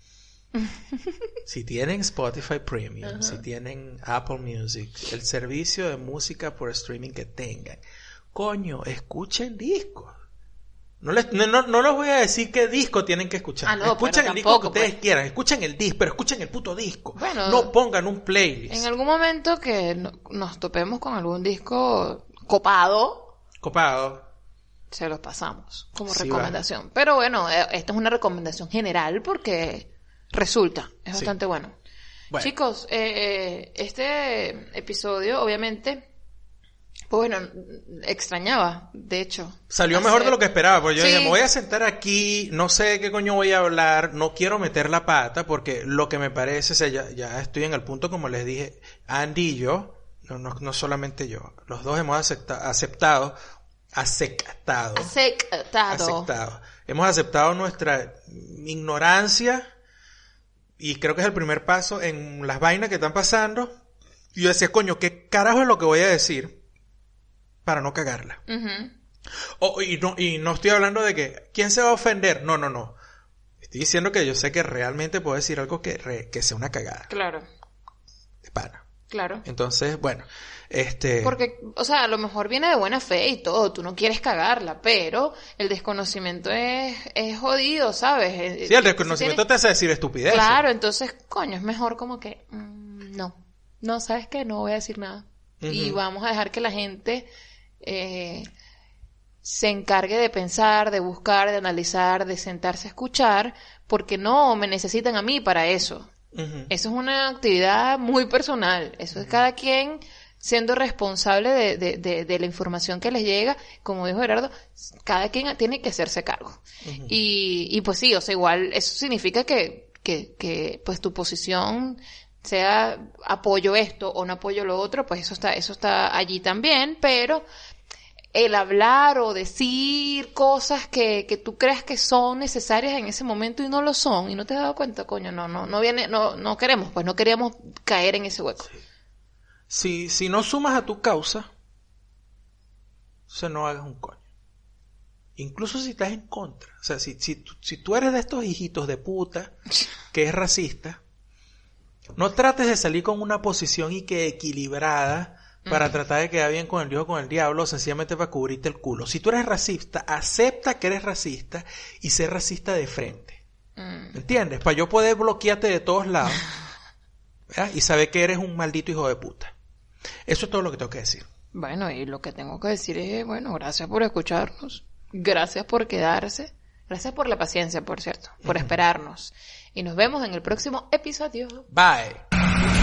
Si tienen Spotify Premium, si tienen Apple Music, el servicio de música por streaming que tengan, coño, escuchen discos. No les voy a decir qué disco tienen que escuchar. Escuchen el disco que ustedes quieran, escuchen el disco, pero escuchen el puto disco. Bueno, no pongan un playlist. En algún momento que nos topemos con algún disco copado, se los pasamos como recomendación. Va. Pero bueno, esta es una recomendación general porque resulta, es bastante bueno. Chicos, este episodio obviamente, pues bueno, extrañaba, de hecho. Salió mejor de lo que esperaba, porque yo dije, me voy a sentar aquí, no sé qué coño voy a hablar, no quiero meter la pata, porque lo que me parece, o sea, ya estoy en el punto, como les dije, Andy y yo, no solamente yo, los dos hemos aceptado. Hemos aceptado nuestra ignorancia. Y creo que es el primer paso en las vainas que están pasando. Y yo decía, coño, ¿qué carajo es lo que voy a decir para no cagarla? Y no estoy hablando de que, ¿quién se va a ofender? No. Estoy diciendo que yo sé que realmente puedo decir algo que sea una cagada. Claro. De pana. Claro. Entonces, bueno, Porque, o sea, a lo mejor viene de buena fe y todo, tú no quieres cagarla, pero el desconocimiento es jodido, ¿sabes? Sí, el desconocimiento te hace decir estupidez. Claro, entonces, coño, es mejor como que, no, ¿sabes qué? No voy a decir nada. Y vamos a dejar que la gente se encargue de pensar, de buscar, de analizar, de sentarse a escuchar, porque no me necesitan a mí para eso. Eso es una actividad muy personal. Eso es cada quien siendo responsable de la información que les llega. Como dijo Gerardo, cada quien tiene que hacerse cargo. Y pues sí, o sea, igual eso significa que pues tu posición sea apoyo esto o no apoyo lo otro, pues eso está allí también, pero el hablar o decir cosas que tú creas que son necesarias en ese momento y no lo son, y no te has dado cuenta, coño, no queríamos caer en ese hueco. Sí. Si no sumas a tu causa, no hagas un coño. Incluso si estás en contra. O sea, si tú eres de estos hijitos de puta que es racista, no trates de salir con una posición y que equilibrada para tratar de quedar bien con el Dios o con el diablo, sencillamente para cubrirte el culo. Si tú eres racista, acepta que eres racista y sé racista de frente. ¿Me entiendes? Para yo poder bloquearte de todos lados, ¿verdad? Y saber que eres un maldito hijo de puta. Eso es todo lo que tengo que decir. Bueno, y lo que tengo que decir es, bueno, gracias por escucharnos, gracias por quedarse, gracias por la paciencia, por cierto, por esperarnos. Y nos vemos en el próximo episodio. Bye.